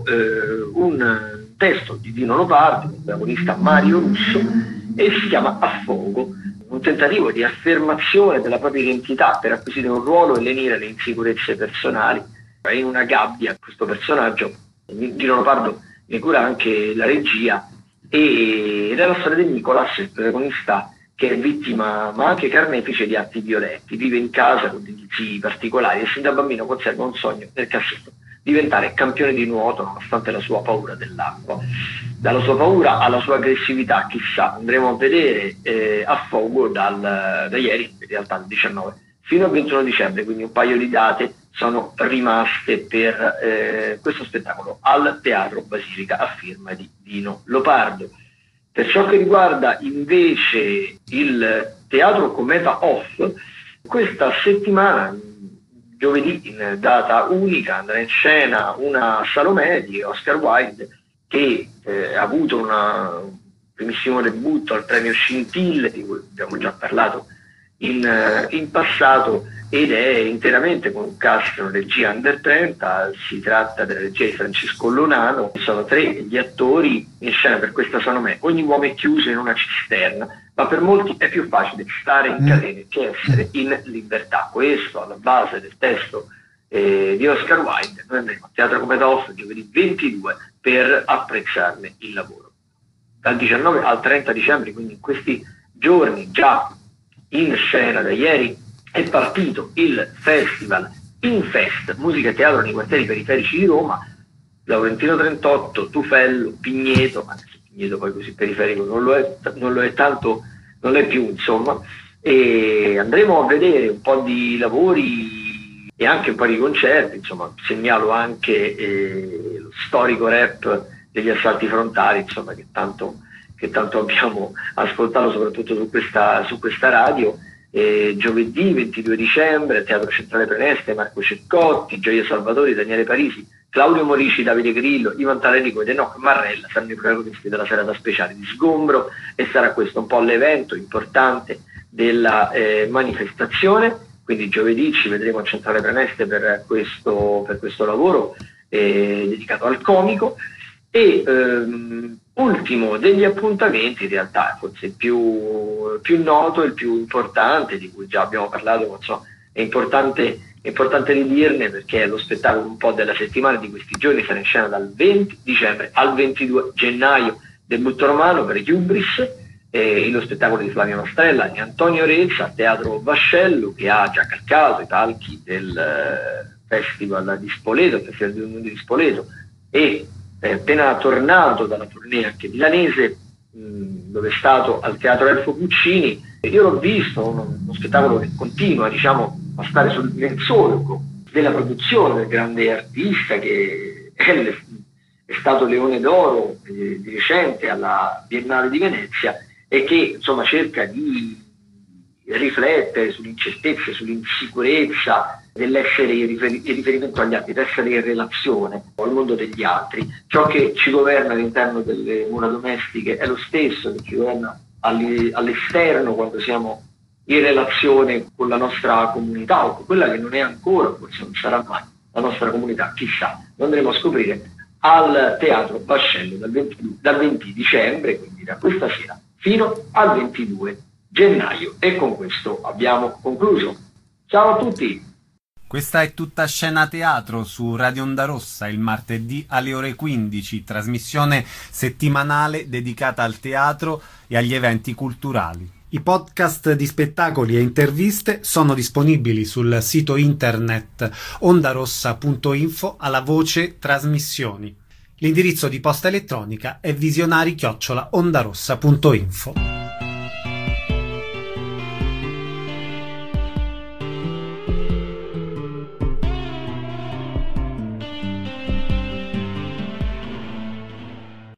un testo di Dino Lopardo, il protagonista Mario Russo, e si chiama Affogo, un tentativo di affermazione della propria identità per acquisire un ruolo e lenire le insicurezze personali. In una gabbia questo personaggio, Dino Lopardo ne cura anche la regia, ed è la storia di Nicolas, il protagonista, che è vittima ma anche carnefice di atti violenti. Vive in casa con degli zii particolari e sin da bambino conserva un sogno nel cassetto: diventare campione di nuoto nonostante la sua paura dell'acqua. Dalla sua paura alla sua aggressività, chissà. Andremo a vedere Affogo da ieri, in realtà il 19, fino al 21 dicembre, quindi un paio di date sono rimaste per questo spettacolo al Teatro Basilica a firma di Dino Lopardo. Per ciò che riguarda invece il Teatro Cometa Off, questa settimana, giovedì, in data unica, andrà in scena una Salomè di Oscar Wilde, che ha avuto un primissimo debutto al premio Scintille, di cui abbiamo già parlato in passato, ed è interamente con un cast, una regia under 30. Si tratta della regia di Francesco Lonano. Sono 3 gli attori in scena per questa Sono me. Ogni uomo è chiuso in una cisterna, ma per molti è più facile stare in catene che essere in libertà. Questo alla base del testo di Oscar Wilde. Noi andremo a Teatro Copedoff giovedì 22 per apprezzarne il lavoro. Dal 19 al 30 dicembre, quindi in questi giorni, già in scena da ieri, è partito il festival Infest, musica e teatro nei quartieri periferici di Roma. Laurentino 38, Tufello, Pigneto, anche se Pigneto poi così periferico non lo è tanto, non l'è più, insomma, e andremo a vedere un po' di lavori e anche un po' di concerti. Insomma, segnalo anche lo storico rap degli Assalti Frontali, insomma, che tanto abbiamo ascoltato soprattutto su questa radio. Giovedì 22 dicembre Teatro Centrale Preneste, Marco Ceccotti, Gioia Salvatori, Daniele Parisi, Claudio Morici, Davide Grillo, Ivan Talerico ed Enoch Marrella saranno i protagonisti della serata speciale di Sgombro, e sarà questo un po' l'evento importante della manifestazione. Quindi giovedì ci vedremo a Centrale Preneste per questo lavoro dedicato al comico. E ultimo degli appuntamenti, in realtà forse il più noto e il più importante, di cui già abbiamo parlato, ma insomma è importante ridirne, perché è lo spettacolo un po' della settimana di questi giorni. Sarà in scena dal 20 dicembre al 22 gennaio, debutto romano per Hubris, lo spettacolo di Flavio Mastrella e Antonio Rezza, al Teatro Vascello, che ha già calcato i palchi del Festival di Spoleto, il Festival del Mondo di Spoleto, e è appena tornato dalla tournée anche milanese, dove è stato al Teatro Elfo Puccini. Io l'ho visto, uno spettacolo che continua, diciamo, a stare nel solco della produzione del grande artista, che è stato Leone d'Oro di recente alla Biennale di Venezia, e che insomma cerca di riflettere sull'incertezza, sull'insicurezza dell'essere in riferimento agli altri, d'essere in relazione al mondo degli altri. Ciò che ci governa all'interno delle mura domestiche è lo stesso che ci governa all'esterno, quando siamo in relazione con la nostra comunità, o con quella che non è ancora, forse non sarà mai la nostra comunità, chissà. Lo andremo a scoprire al Teatro Vascello dal 20 dicembre, quindi da questa sera fino al 22 gennaio. E con questo abbiamo concluso. Ciao a tutti! Questa è Tutta Scena Teatro su Radio Onda Rossa, il martedì alle ore 15, trasmissione settimanale dedicata al teatro e agli eventi culturali. I podcast di spettacoli e interviste sono disponibili sul sito internet ondarossa.info alla voce trasmissioni. L'indirizzo di posta elettronica è visionari@ondarossa.info.